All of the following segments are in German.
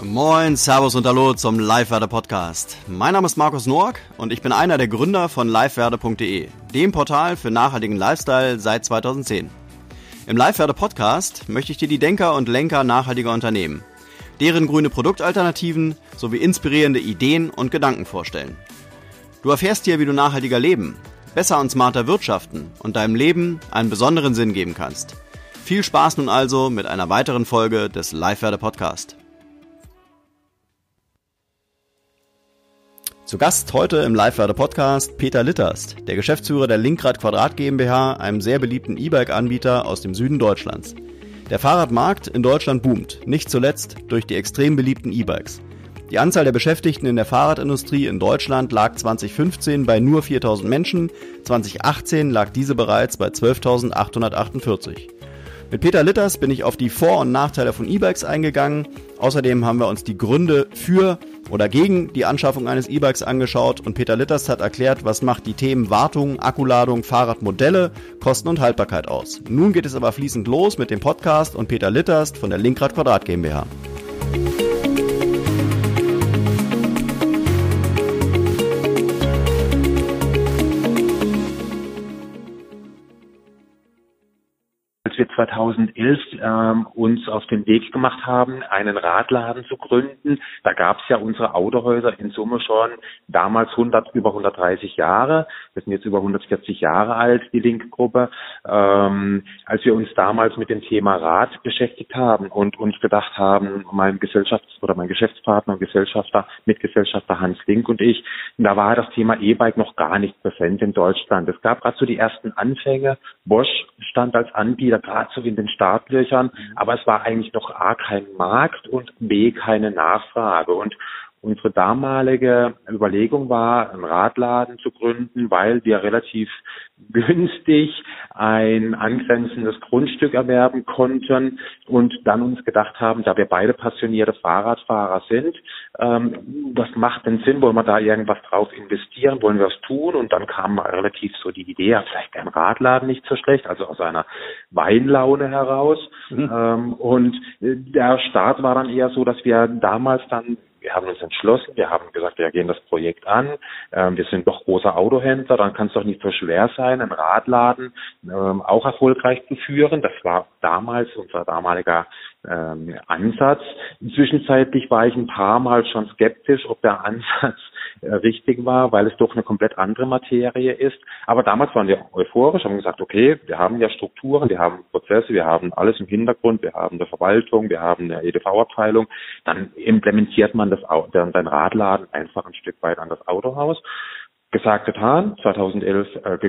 Moin, Servus und Hallo zum Live-Werde-Podcast. Mein Name ist Markus Noack und ich bin einer der Gründer von livewerde.de, dem Portal für nachhaltigen Lifestyle seit 2010. Im Live-Werde-Podcast möchte ich dir die Denker und Lenker nachhaltiger Unternehmen, deren grüne Produktalternativen sowie inspirierende Ideen und Gedanken vorstellen. Du erfährst hier, wie du nachhaltiger leben, besser und smarter wirtschaften und deinem Leben einen besonderen Sinn geben kannst. Viel Spaß nun also mit einer weiteren Folge des Live-Werde-Podcast. Zu Gast heute im Live-Werde-Podcast Peter Litterst, der Geschäftsführer der Linkrad Quadrat GmbH, einem sehr beliebten E-Bike-Anbieter aus dem Süden Deutschlands. Der Fahrradmarkt in Deutschland boomt, nicht zuletzt durch die extrem beliebten E-Bikes. Die Anzahl der Beschäftigten in der Fahrradindustrie in Deutschland lag 2015 bei nur 4.000 Menschen, 2018 lag diese bereits bei 12.848. Mit Peter Litterst bin ich auf die Vor- und Nachteile von E-Bikes eingegangen. Außerdem haben wir uns die Gründe für oder gegen die Anschaffung eines E-Bikes angeschaut und Peter Litterst hat erklärt, was macht die Themen Wartung, Akkuladung, Fahrradmodelle, Kosten und Haltbarkeit aus. Nun geht es aber fließend los mit dem Podcast und Peter Litterst von der Linkrad Quadrat GmbH. Als wir 2011 uns auf den Weg gemacht haben, einen Radladen zu gründen, da gab es ja unsere Autohäuser in Summe schon damals über 130 Jahre. Wir sind jetzt über 140 Jahre alt, die Link-Gruppe. Als wir uns damals mit dem Thema Rad beschäftigt haben und uns gedacht haben, mein Geschäftspartner und Mitgesellschafter Hans Link und ich, da war das Thema E-Bike noch gar nicht präsent in Deutschland. Es gab gerade so die ersten Anfänge. Bosch stand als Anbieter gerade so in den Startlöchern, aber es war eigentlich noch A, kein Markt und B, keine Nachfrage. Und unsere damalige Überlegung war, einen Radladen zu gründen, weil wir relativ günstig ein angrenzendes Grundstück erwerben konnten und dann uns gedacht haben, da wir beide passionierte Fahrradfahrer sind, was macht denn Sinn, wollen wir da irgendwas drauf investieren, wollen wir was tun? Und dann kam relativ so die Idee, vielleicht ein Radladen nicht so schlecht, also aus einer Weinlaune heraus. Und der Start war dann eher so, dass wir damals wir haben uns entschlossen, wir haben gesagt, wir gehen das Projekt an, wir sind doch großer Autohändler, dann kann es doch nicht so schwer sein, einen Radladen auch erfolgreich zu führen. Das war damals unser damaliger Ansatz. Zwischenzeitlich war ich ein paar Mal schon skeptisch, ob der Ansatz richtig war, weil es doch eine komplett andere Materie ist. Aber damals waren wir euphorisch, haben gesagt, okay, wir haben ja Strukturen, wir haben Prozesse, wir haben alles im Hintergrund, wir haben eine Verwaltung, wir haben eine EDV-Abteilung. Dann implementiert man den Radladen einfach ein Stück weit an das Autohaus. Gesagt, getan, 2011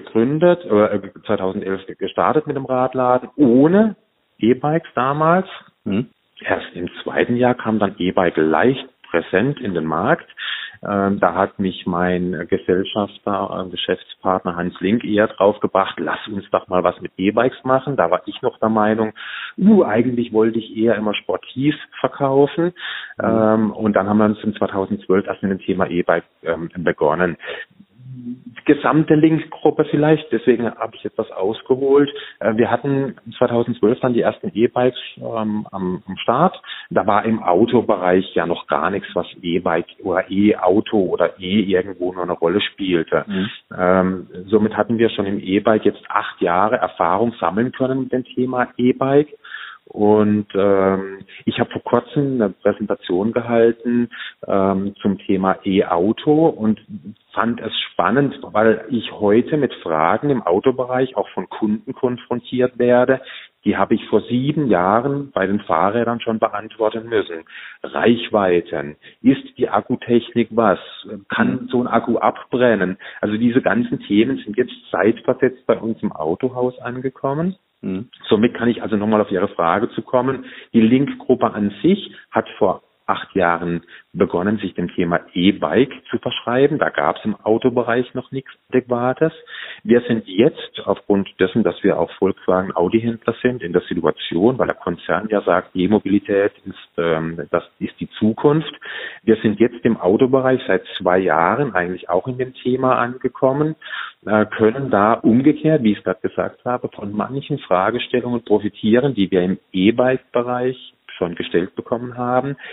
gestartet mit dem Radladen, ohne E-Bikes damals. Erst im zweiten Jahr kam dann E-Bike leicht präsent in den Markt. Da hat mich mein Geschäftspartner Hans Link eher drauf gebracht, lass uns doch mal was mit E-Bikes machen. Da war ich noch der Meinung, eigentlich wollte ich eher immer sportiv verkaufen. Und dann haben wir uns in 2012 erst mit dem Thema E-Bike begonnen. Die gesamte Link-Gruppe vielleicht, deswegen habe ich etwas ausgeholt. Wir hatten 2012 dann die ersten E-Bikes am Start. Da war im Autobereich ja noch gar nichts, was E-Bike oder E-Auto oder irgendwo nur eine Rolle spielte. Somit hatten wir schon im E-Bike jetzt 8 Jahre Erfahrung sammeln können mit dem Thema E-Bike. Und ich habe vor kurzem eine Präsentation gehalten zum Thema E-Auto und fand es spannend, weil ich heute mit Fragen im Autobereich auch von Kunden konfrontiert werde. Die habe ich vor 7 Jahren bei den Fahrrädern schon beantworten müssen. Reichweiten. Ist die Akkutechnik was? Kann so ein Akku abbrennen? Also diese ganzen Themen sind jetzt zeitversetzt bei uns im Autohaus angekommen. Somit kann ich also nochmal auf Ihre Frage zu kommen. Die Link-Gruppe an sich hat vor 8 Jahren begonnen, sich dem Thema E-Bike zu verschreiben. Da gab es im Autobereich noch nichts Adäquates. Wir sind jetzt, aufgrund dessen, dass wir auch Volkswagen-Audi-Händler sind, in der Situation, weil der Konzern ja sagt, E-Mobilität das ist die Zukunft. Wir sind jetzt im Autobereich seit 2 Jahren eigentlich auch in dem Thema angekommen, können da umgekehrt, wie ich es gerade gesagt habe, von manchen Fragestellungen profitieren, die wir im E-Bike-Bereich schon gestellt bekommen haben.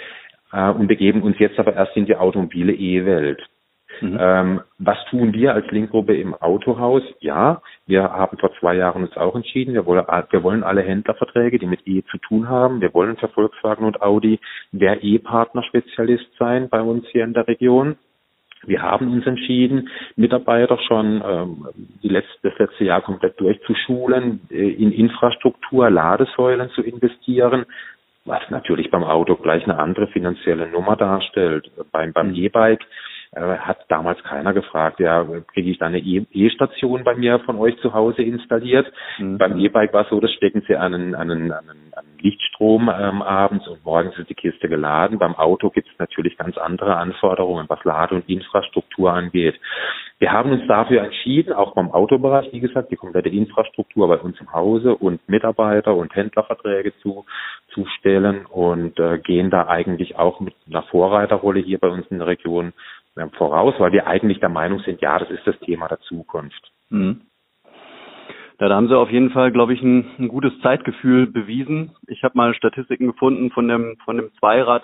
und begeben uns jetzt aber erst in die automobile E-Welt. Was tun wir als Link-Gruppe im Autohaus? Ja, wir haben vor 2 Jahren uns auch entschieden, wir wollen alle Händlerverträge, die mit E zu tun haben. Wir wollen für Volkswagen und Audi der E-Partner-Spezialist sein bei uns hier in der Region. Wir haben uns entschieden, Mitarbeiter schon das letzte Jahr komplett durchzuschulen, in Infrastruktur, Ladesäulen zu investieren, was natürlich beim Auto gleich eine andere finanzielle Nummer darstellt. Beim E-Bike hat damals keiner gefragt, ja, kriege ich da eine E-Station bei mir von euch zu Hause installiert? Beim E-Bike war es so, das stecken sie an einen Lichtstrom abends und morgens ist die Kiste geladen. Beim Auto gibt es natürlich ganz andere Anforderungen, was Lade- und Infrastruktur angeht. Wir haben uns dafür entschieden, auch beim Autobereich, wie gesagt, die komplette Infrastruktur bei uns im Hause und Mitarbeiter und Händlerverträge zustellen und gehen da eigentlich auch mit einer Vorreiterrolle hier bei uns in der Region voraus, weil wir eigentlich der Meinung sind, ja, das ist das Thema der Zukunft. Mhm. Ja, da haben Sie auf jeden Fall, glaube ich, ein gutes Zeitgefühl bewiesen. Ich habe mal Statistiken gefunden von dem Zweirad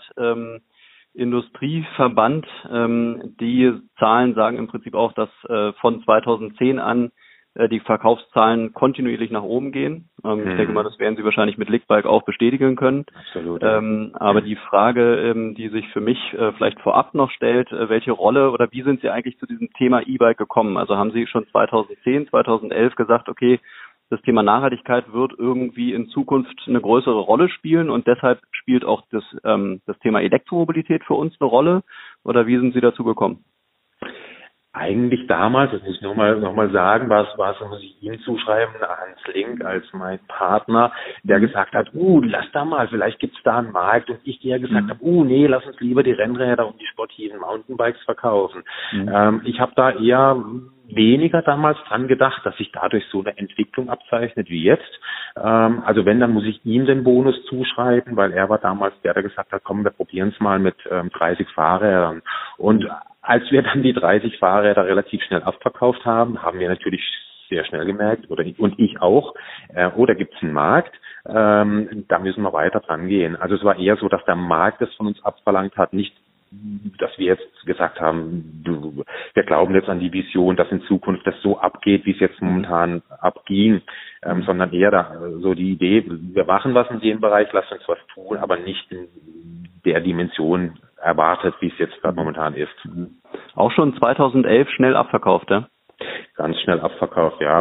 Industrieverband. Die Zahlen sagen im Prinzip auch, dass von 2010 an die Verkaufszahlen kontinuierlich nach oben gehen. Ich denke mal, das werden Sie wahrscheinlich mit Lickbike auch bestätigen können. Absolut. Aber die Frage, die sich für mich vielleicht vorab noch stellt, welche Rolle oder wie sind Sie eigentlich zu diesem Thema E-Bike gekommen? Also haben Sie schon 2010, 2011 gesagt, okay, das Thema Nachhaltigkeit wird irgendwie in Zukunft eine größere Rolle spielen und deshalb spielt auch das Thema Elektromobilität für uns eine Rolle? Oder wie sind Sie dazu gekommen? Eigentlich damals, das muss ich noch mal sagen, muss ich ihm zuschreiben, Hans Link als mein Partner, der gesagt hat, lass da mal, vielleicht gibt's da einen Markt, und ich der gesagt habe, nee, lass uns lieber die Rennräder und die sportiven Mountainbikes verkaufen. Ich habe da eher weniger damals dran gedacht, dass sich dadurch so eine Entwicklung abzeichnet wie jetzt. Also wenn, dann muss ich ihm den Bonus zuschreiben, weil er war damals der gesagt hat, komm, wir probieren es mal mit 30 Fahrrädern. Und als wir dann die 30 Fahrräder relativ schnell abverkauft haben, haben wir natürlich sehr schnell gemerkt, und ich auch, da gibt's einen Markt, da müssen wir weiter dran gehen. Also es war eher so, dass der Markt es von uns abverlangt hat, nicht, dass wir jetzt gesagt haben, wir glauben jetzt an die Vision, dass in Zukunft das so abgeht, wie es jetzt momentan abging, sondern eher so die Idee, wir machen was in dem Bereich, lasst uns was tun, aber nicht in der Dimension erwartet, wie es jetzt gerade momentan ist. Auch schon 2011 schnell abverkauft, ja? Ganz schnell abverkauft, ja.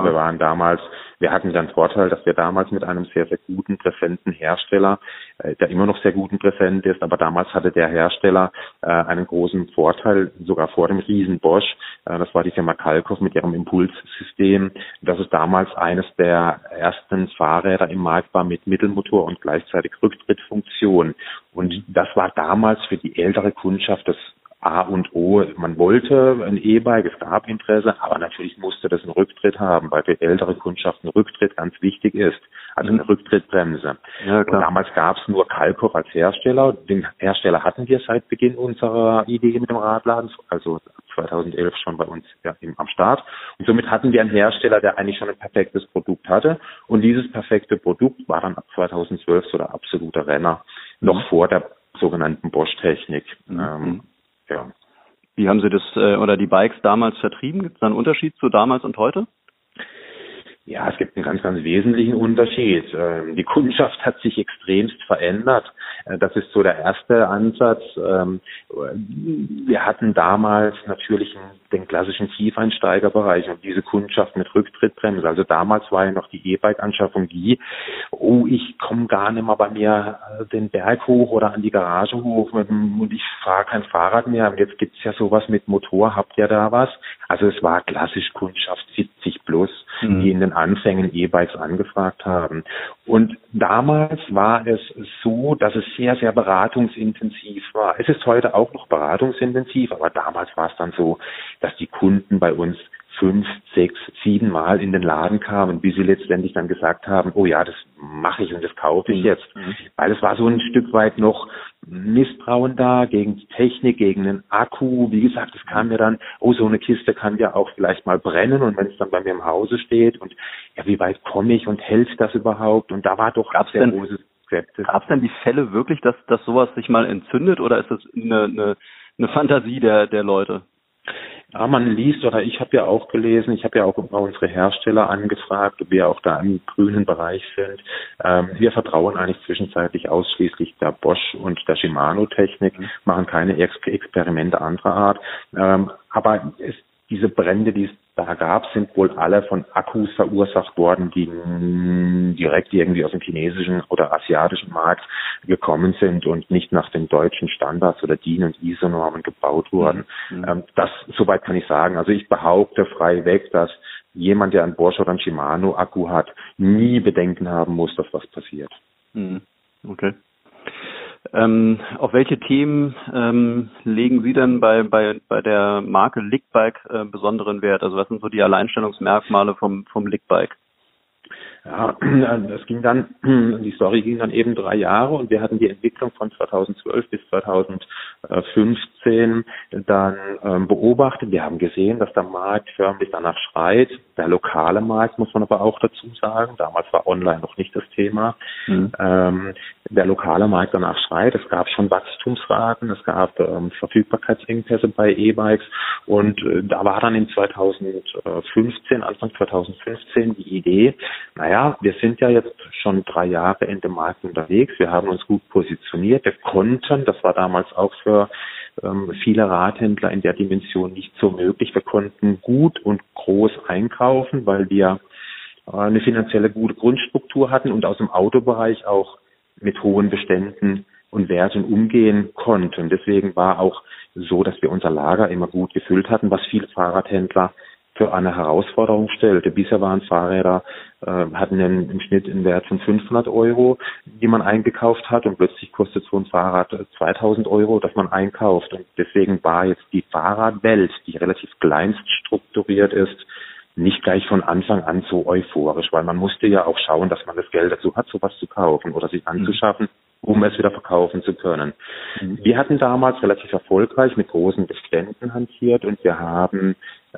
Wir hatten dann Vorteil, dass wir damals mit einem sehr, sehr guten, präsenten Hersteller, der immer noch sehr gut und präsent ist, aber damals hatte der Hersteller einen großen Vorteil, sogar vor dem riesen Bosch. Das war die Firma Kalkow mit ihrem Impulssystem. Das ist damals eines der ersten Fahrräder im Markt war mit Mittelmotor und gleichzeitig Rücktrittfunktion. Und das war damals für die ältere Kundschaft das A und O. Man wollte ein E-Bike, es gab Interesse, aber natürlich musste das einen Rücktritt haben, weil für ältere Kundschaft ein Rücktritt ganz wichtig ist, also eine Rücktrittbremse. Ja, klar. Und damals gab es nur Kalkow als Hersteller. Den Hersteller hatten wir seit Beginn unserer Idee mit dem Radladen, also 2011 schon bei uns am Start. Und somit hatten wir einen Hersteller, der eigentlich schon ein perfektes Produkt hatte. Und dieses perfekte Produkt war dann ab 2012 so der absolute Renner, noch vor der sogenannten Bosch-Technik. Ja. Wie haben Sie das oder die Bikes damals vertrieben? Gibt es da einen Unterschied zu damals und heute? Ja, es gibt einen ganz, ganz wesentlichen Unterschied. Die Kundschaft hat sich extremst verändert. Das ist so der erste Ansatz. Wir hatten damals natürlich den klassischen Tiefeinsteigerbereich und diese Kundschaft mit Rücktrittbremse. Also damals war ja noch die E-Bike-Anschaffung ich komme gar nicht mal bei mir den Berg hoch oder an die Garage hoch und ich fahre kein Fahrrad mehr. Und jetzt gibt's ja sowas mit Motor. Habt ihr da was? Also es war klassisch Kundschaft 70 plus, die in den Anfängen E-Bikes angefragt haben. Und damals war es so, dass es sehr, sehr beratungsintensiv war. Es ist heute auch noch beratungsintensiv, aber damals war es dann so, dass die Kunden bei uns 5, 6, 7 Mal in den Laden kamen, bis sie letztendlich dann gesagt haben, oh ja, das mache ich und das kaufe ich jetzt. Weil es war so ein Stück weit noch Misstrauen da gegen die Technik, gegen den Akku. Wie gesagt, es kam ja dann, so eine Kiste kann ja auch vielleicht mal brennen und wenn es dann bei mir im Hause steht und ja, wie weit komme ich und hält das überhaupt? Und da war doch sehr großes Konzeptes. Gab es denn die Fälle wirklich, dass sowas sich mal entzündet, oder ist das eine Fantasie der Leute? Ja, man liest, oder ich habe ja auch gelesen, ich habe ja auch über unsere Hersteller angefragt, ob wir auch da im grünen Bereich sind. Wir vertrauen eigentlich zwischenzeitlich ausschließlich der Bosch und der Shimano-Technik, machen keine Experimente anderer Art. Aber diese Brände, die es da gab, sind wohl alle von Akkus verursacht worden, die direkt irgendwie aus dem chinesischen oder asiatischen Markt gekommen sind und nicht nach den deutschen Standards oder DIN- und ISO-Normen gebaut wurden. Das, soweit kann ich sagen. Also ich behaupte frei weg, dass jemand, der einen Bosch oder einen Shimano-Akku hat, nie Bedenken haben muss, dass was passiert. Okay. Auf welche Themen legen Sie denn bei der Marke Lickbike besonderen Wert? Also was sind so die Alleinstellungsmerkmale vom Lickbike? Ja, die Story ging dann eben 3 Jahre und wir hatten die Entwicklung von 2012 bis 2015 dann beobachtet. Wir haben gesehen, dass der Markt förmlich danach schreit. Der lokale Markt, muss man aber auch dazu sagen. Damals war online noch nicht das Thema. Der lokale Markt danach schreit. Es gab schon Wachstumsraten, es gab Verfügbarkeitsengpässe bei E-Bikes und da war dann in Anfang 2015 die Idee, wir sind ja jetzt schon 3 Jahre in dem Markt unterwegs. Wir haben uns gut positioniert. Wir konnten, das war damals auch für viele Radhändler in der Dimension nicht so möglich. Wir konnten gut und groß einkaufen, weil wir eine finanzielle gute Grundstruktur hatten und aus dem Autobereich auch mit hohen Beständen und Werten umgehen konnten. Deswegen war auch so, dass wir unser Lager immer gut gefüllt hatten, was viele Fahrradhändler für eine Herausforderung stellte. Bisher waren Fahrräder, hatten im Schnitt einen Wert von 500 €, die man eingekauft hat, und plötzlich kostet so ein Fahrrad 2000 €, das man einkauft. Und deswegen war jetzt die Fahrradwelt, die relativ kleinst strukturiert ist, nicht gleich von Anfang an so euphorisch, weil man musste ja auch schauen, dass man das Geld dazu hat, sowas zu kaufen oder sich anzuschaffen, um es wieder verkaufen zu können. Wir hatten damals relativ erfolgreich mit großen Beständen hantiert und wir haben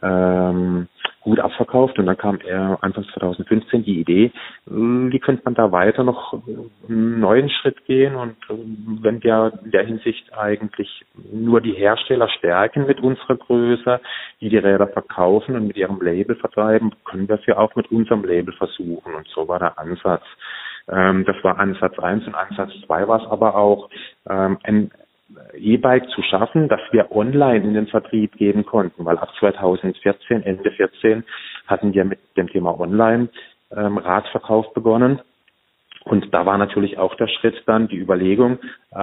gut abverkauft, und dann kam Anfang 2015 die Idee, wie könnte man da weiter noch einen neuen Schritt gehen, und wenn wir in der Hinsicht eigentlich nur die Hersteller stärken mit unserer Größe, die Räder verkaufen und mit ihrem Label vertreiben, können wir es ja auch mit unserem Label versuchen, und so war der Ansatz. Das war Ansatz 1, und Ansatz 2 war es aber auch, ein E-Bike zu schaffen, dass wir online in den Vertrieb geben konnten, weil ab 2014, Ende 14, hatten wir mit dem Thema Online Radverkauf begonnen. Und da war natürlich auch der Schritt dann, die Überlegung,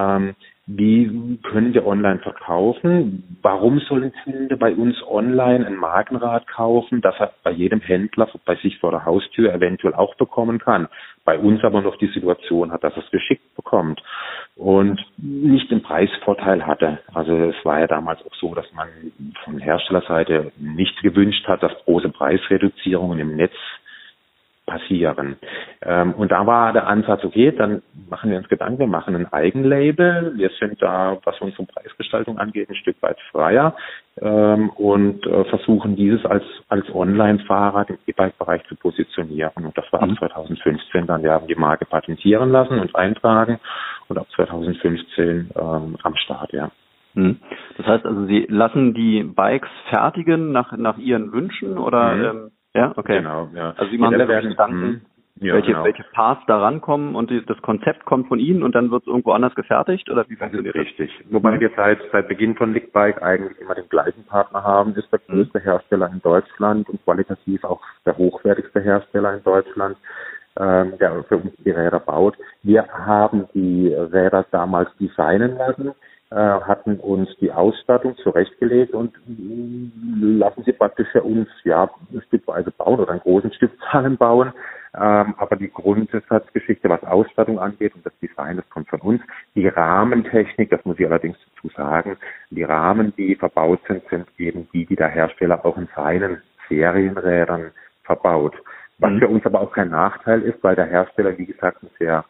wie können wir online verkaufen? Warum soll ein Kunde bei uns online ein Markenrad kaufen, das er bei jedem Händler bei sich vor der Haustür eventuell auch bekommen kann? Bei uns aber noch die Situation hat, dass er es geschickt bekommt und nicht den Preisvorteil hatte. Also es war ja damals auch so, dass man von Herstellerseite nicht gewünscht hat, dass große Preisreduzierungen im Netz passieren. Und da war der Ansatz, okay, dann machen wir uns Gedanken, wir machen ein Eigenlabel. Wir sind da, was unsere Preisgestaltung angeht, ein Stück weit freier und versuchen dieses als Online-Fahrrad im E-Bike-Bereich zu positionieren. Und das war ab 2015 dann. Wir haben die Marke patentieren lassen und eintragen und ab 2015 am Start, ja. Das heißt also, Sie lassen die Bikes fertigen nach Ihren Wünschen, oder? Ja, okay. Genau, ja. Also Sie machen sich Gedanken, welche Parts da rankommen, und das Konzept kommt von Ihnen und dann wird es irgendwo anders gefertigt, oder wie funktioniert das? Richtig. Wobei wir seit Beginn von Lickbike eigentlich immer den gleichen Partner haben, ist der größte Hersteller in Deutschland und qualitativ auch der hochwertigste Hersteller in Deutschland, der für uns die Räder baut. Wir haben die Räder damals designen lassen, hatten uns die Ausstattung zurechtgelegt und lassen sie praktisch für uns stückweise bauen oder in großen Stückzahlen bauen. Aber die Grundsatzgeschichte, was Ausstattung angeht und das Design, das kommt von uns. Die Rahmentechnik, das muss ich allerdings dazu sagen, die Rahmen, die verbaut sind, sind eben die der Hersteller auch in seinen Serienrädern verbaut. Was für uns aber auch kein Nachteil ist, weil der Hersteller, wie gesagt, ein sehr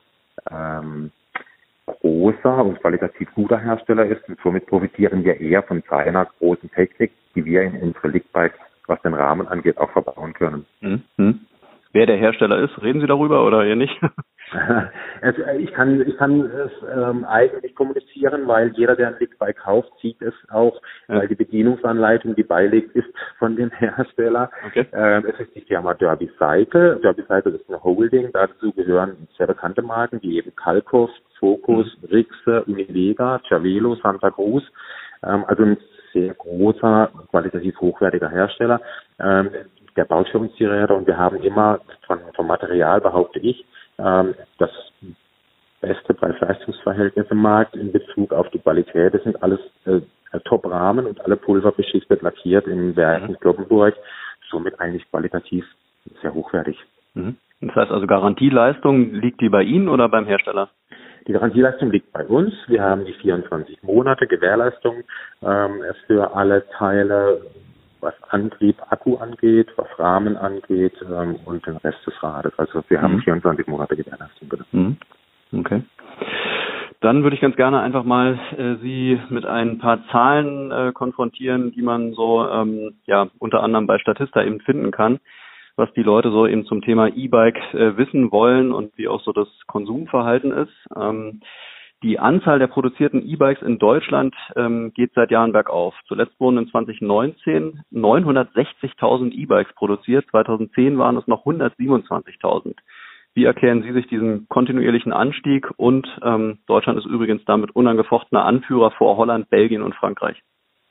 großer und qualitativ guter Hersteller ist, und somit profitieren wir eher von seiner großen Technik, die wir in unsere Lickbikes, was den Rahmen angeht, auch verbauen können. Wer der Hersteller ist, reden Sie darüber oder eher nicht? Ich kann es eigentlich kommunizieren, weil jeder, der ein Ligbike kauft, sieht es auch, weil die Bedienungsanleitung, die beiliegt, ist von dem Hersteller. Okay. Es ist die Firma Derby Cycle. Derby Cycle ist eine Holding. Dazu gehören sehr bekannte Marken, wie eben Kalkoff, Focus, Rixe, Unilega, Cervelo, Santa Cruz. Also ein sehr großer, qualitativ hochwertiger Hersteller. Der baut für uns die Räder und wir haben immer vom Material, behaupte ich, das beste Preis-Leistungs-Verhältnis im Markt in Bezug auf die Qualität. Das sind alles Top-Rahmen und alle pulverbeschichtet lackiert im Werk in Kloppenburg. Somit eigentlich qualitativ sehr hochwertig. Das heißt also Garantieleistung, liegt die bei Ihnen oder beim Hersteller? Die Garantieleistung liegt bei uns. Wir haben die 24 Monate Gewährleistung für alle Teile, was Antrieb, Akku angeht, was Rahmen angeht und den Rest des Rades. Also wir haben 24 Monate Gewährleistung. Bitte. Okay. Dann würde ich ganz gerne einfach mal Sie mit ein paar Zahlen konfrontieren, die man so unter anderem bei Statista eben finden kann, was die Leute so eben zum Thema E-Bike wissen wollen und wie auch so das Konsumverhalten ist. Die Anzahl der produzierten E-Bikes in Deutschland geht seit Jahren bergauf. Zuletzt wurden in 2019 960.000 E-Bikes produziert. 2010 waren es noch 127.000. Wie erklären Sie sich diesen kontinuierlichen Anstieg? Und Deutschland ist übrigens damit unangefochtener Anführer vor Holland, Belgien und Frankreich.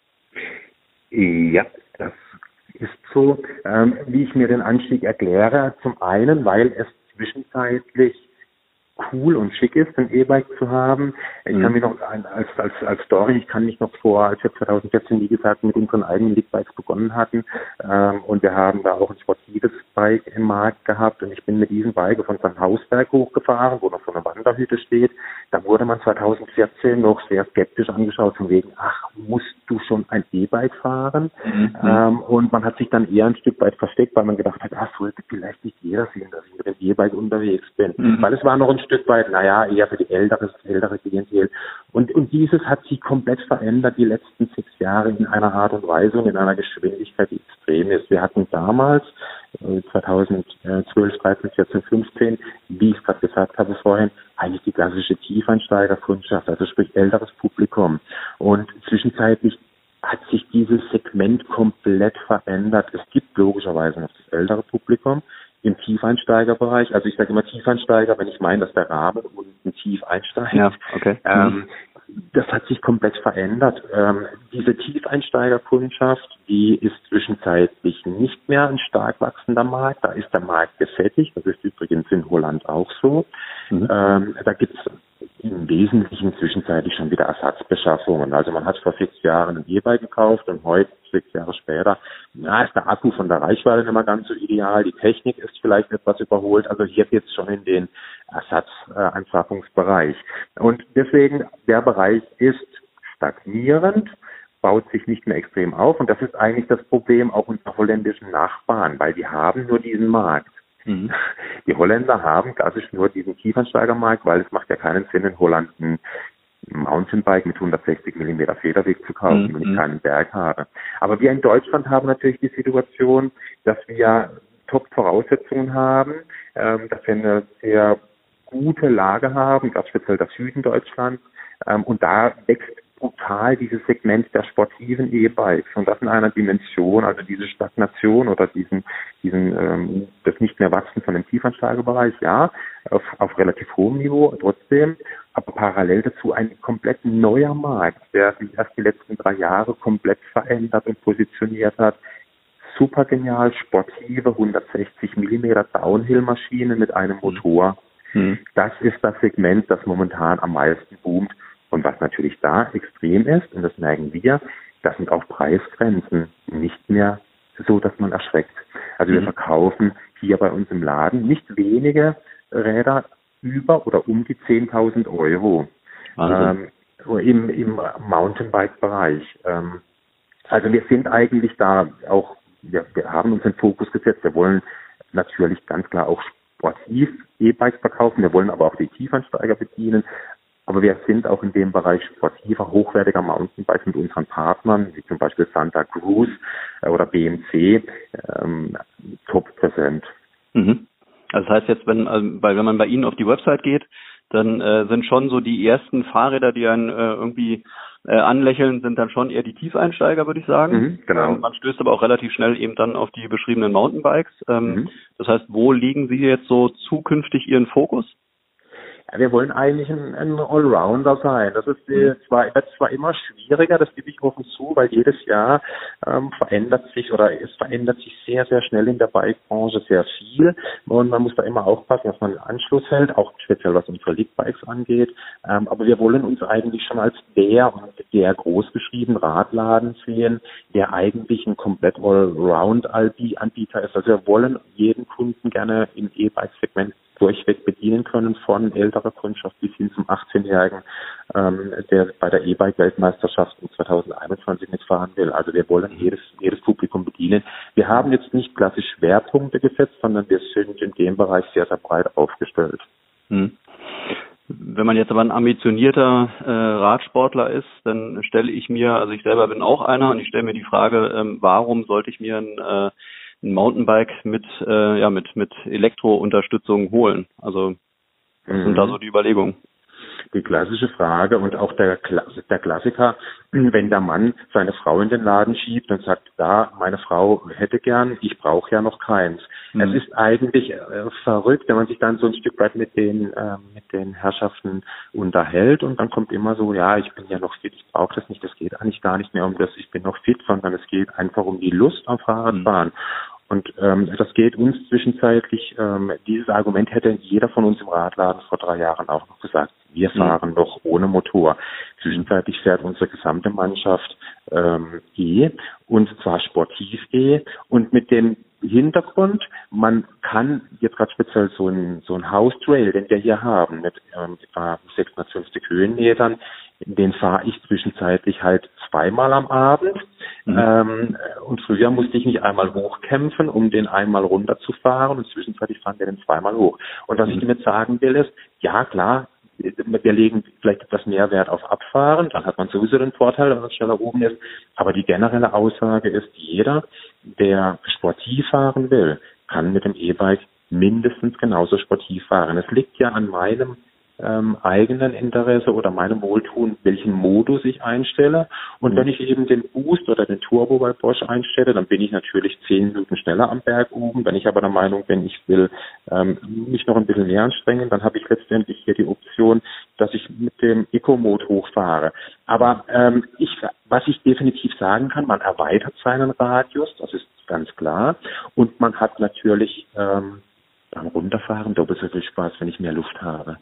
Ja, das ist so. Wie ich mir den Anstieg erkläre, zum einen, weil es zwischenzeitlich cool und schick ist, ein E-Bike zu haben. Ich kann mich noch als Story, ich kann mich noch als wir 2014, wie gesagt, mit unseren eigenen Ligbikes begonnen hatten, und wir haben da auch ein sportives Bike im Markt gehabt und ich bin mit diesem Bike von St. Hausberg hochgefahren, wo noch so eine Wanderhütte steht. Da wurde man 2014 noch sehr skeptisch angeschaut, von wegen, ach, musst du schon ein E-Bike fahren? Und man hat sich dann eher ein Stück weit versteckt, weil man gedacht hat, sollte vielleicht nicht jeder sehen, dass ich mit dem E-Bike unterwegs bin. Weil es war noch ein Stück weit, eher für die ältere Klientel. Und dieses hat sich komplett verändert die letzten 6 Jahre in einer Art und Weise und in einer Geschwindigkeit, die extrem ist. Wir hatten damals, 2012, 13, 14, 15, wie ich gerade gesagt habe vorhin, eigentlich die klassische Tiefeinsteigerkundschaft, also sprich älteres Publikum. Und zwischenzeitlich hat sich dieses Segment komplett verändert. Es gibt logischerweise noch das ältere Publikum im Tiefeinsteigerbereich. Also ich sage immer Tiefeinsteiger, wenn ich meine, dass der Rahmen unten tief einsteigt. Ja, okay. Das hat sich komplett verändert. Diese Tiefeinsteigerkundschaft, die ist zwischenzeitlich nicht mehr ein stark wachsender Markt. Da ist der Markt gesättigt. Das ist übrigens in Holland auch so. Da gibt es im Wesentlichen zwischenzeitlich schon wieder Ersatzbeschaffungen. Also man hat vor 6 Jahren ein E-Bike gekauft und heute, 6 Jahre später, ist der Akku von der Reichweite nicht mehr ganz so ideal. Die Technik ist vielleicht etwas überholt. Also hier geht es schon in den Ersatzanschaffungsbereich. Und deswegen, der Bereich ist stagnierend, baut sich nicht mehr extrem auf. Und das ist eigentlich das Problem auch unserer holländischen Nachbarn, weil die haben nur diesen Markt. Die Holländer haben klassisch nur diesen Tiefeinsteigermarkt, weil es macht ja keinen Sinn, in Holland ein Mountainbike mit 160 mm Federweg zu kaufen, wenn ich keinen Berg habe. Aber wir in Deutschland haben natürlich die Situation, dass wir Top-Voraussetzungen haben, dass wir eine sehr gute Lage haben, ganz speziell der Süden Deutschlands, und da wächst brutal dieses Segment der sportiven E-Bikes und das in einer Dimension, also diese Stagnation oder das nicht mehr Wachsen von dem Tiefeinsteigerbereich, auf relativ hohem Niveau trotzdem, aber parallel dazu ein komplett neuer Markt, der sich erst die letzten 3 Jahre komplett verändert und positioniert hat. Super genial, sportive 160 mm Downhill-Maschinen mit einem Motor. Das ist das Segment, das momentan am meisten boomt. Und was natürlich da extrem ist, und das merken wir, das sind auch Preisgrenzen nicht mehr so, dass man erschreckt. Also wir verkaufen hier bei uns im Laden nicht wenige Räder über oder um die 10.000 Euro im Mountainbike-Bereich. Also wir sind eigentlich da auch, wir haben uns den Fokus gesetzt, wir wollen natürlich ganz klar auch sportiv E-Bikes verkaufen, wir wollen aber auch die Tiefeinsteiger bedienen. Aber wir sind auch in dem Bereich sportiver, hochwertiger Mountainbikes mit unseren Partnern, wie zum Beispiel Santa Cruz oder BMC, top präsent. Also das heißt jetzt, wenn man bei Ihnen auf die Website geht, dann sind schon so die ersten Fahrräder, die einen irgendwie anlächeln, sind dann schon eher die Tiefeinsteiger, würde ich sagen. Genau. Man stößt aber auch relativ schnell eben dann auf die beschriebenen Mountainbikes. Das heißt, wo legen Sie jetzt so zukünftig Ihren Fokus? Ja, wir wollen eigentlich ein Allrounder sein. Das ist wird zwar immer schwieriger, das gebe ich offen zu, weil jedes Jahr es verändert sich sehr, sehr schnell in der Bikebranche sehr viel und man muss da immer aufpassen, dass man den Anschluss hält, auch speziell was unsere League-Bikes angeht. Aber wir wollen uns eigentlich schon als der großgeschrieben Radladen sehen, der eigentlich ein komplett Allround-Anbieter ist. Also wir wollen jeden Kunden gerne im E-Bike-Segment durchweg bedienen können, von älterer Kundschaft bis hin zum 18-Jährigen, der bei der E-Bike-Weltmeisterschaft in 2021 mitfahren will. Also wir wollen jedes Publikum bedienen. Wir haben jetzt nicht klassisch Schwerpunkte gesetzt, sondern wir sind in dem Bereich sehr, sehr breit aufgestellt. Wenn man jetzt aber ein ambitionierter Radsportler ist, dann stelle ich mir, also ich selber bin auch einer und ich stelle mir die Frage, warum sollte ich mir ein Mountainbike mit Elektrounterstützung holen? Also was sind da so die Überlegungen? Die klassische Frage und auch der Klassiker, wenn der Mann seine Frau in den Laden schiebt und sagt, meine Frau hätte gern, ich brauche ja noch keins. Es ist eigentlich verrückt, wenn man sich dann so ein Stück weit mit den Herrschaften unterhält und dann kommt immer so, ja, ich bin ja noch fit, ich brauche das nicht, das geht eigentlich gar nicht mehr um das, ich bin noch fit, sondern es geht einfach um die Lust am Fahrradfahren. Und das geht uns zwischenzeitlich, dieses Argument hätte jeder von uns im Radladen vor 3 Jahren auch noch gesagt. Wir fahren noch ohne Motor. Zwischenzeitlich fährt unsere gesamte Mannschaft E, und zwar sportiv E. Und mit dem Hintergrund, man kann jetzt gerade speziell so ein House Trail, den wir hier haben, mit etwa 650 Höhenmetern, den fahre ich zwischenzeitlich halt 2-mal am Abend. Und früher musste ich mich einmal hochkämpfen, um den einmal runterzufahren, und zwischenzeitlich fahren wir den 2-mal hoch. Und was ich damit sagen will ist, ja klar, wir legen vielleicht etwas mehr Wert auf Abfahren, dann hat man sowieso den Vorteil, wenn man schneller oben ist. Aber die generelle Aussage ist, jeder, der sportiv fahren will, kann mit dem E-Bike mindestens genauso sportiv fahren. Es liegt ja an meinem eigenen Interesse oder meinem Wohltun, welchen Modus ich einstelle. Und wenn ich eben den Boost oder den Turbo bei Bosch einstelle, dann bin ich natürlich 10 Minuten schneller am Berg oben. Wenn ich aber der Meinung bin, ich will mich noch ein bisschen mehr anstrengen, dann habe ich letztendlich hier die Option, dass ich mit dem Eco-Mode hochfahre. Aber was ich definitiv sagen kann, man erweitert seinen Radius, das ist ganz klar. Und man hat natürlich beim Runterfahren doppelt so viel Spaß, wenn ich mehr Luft habe.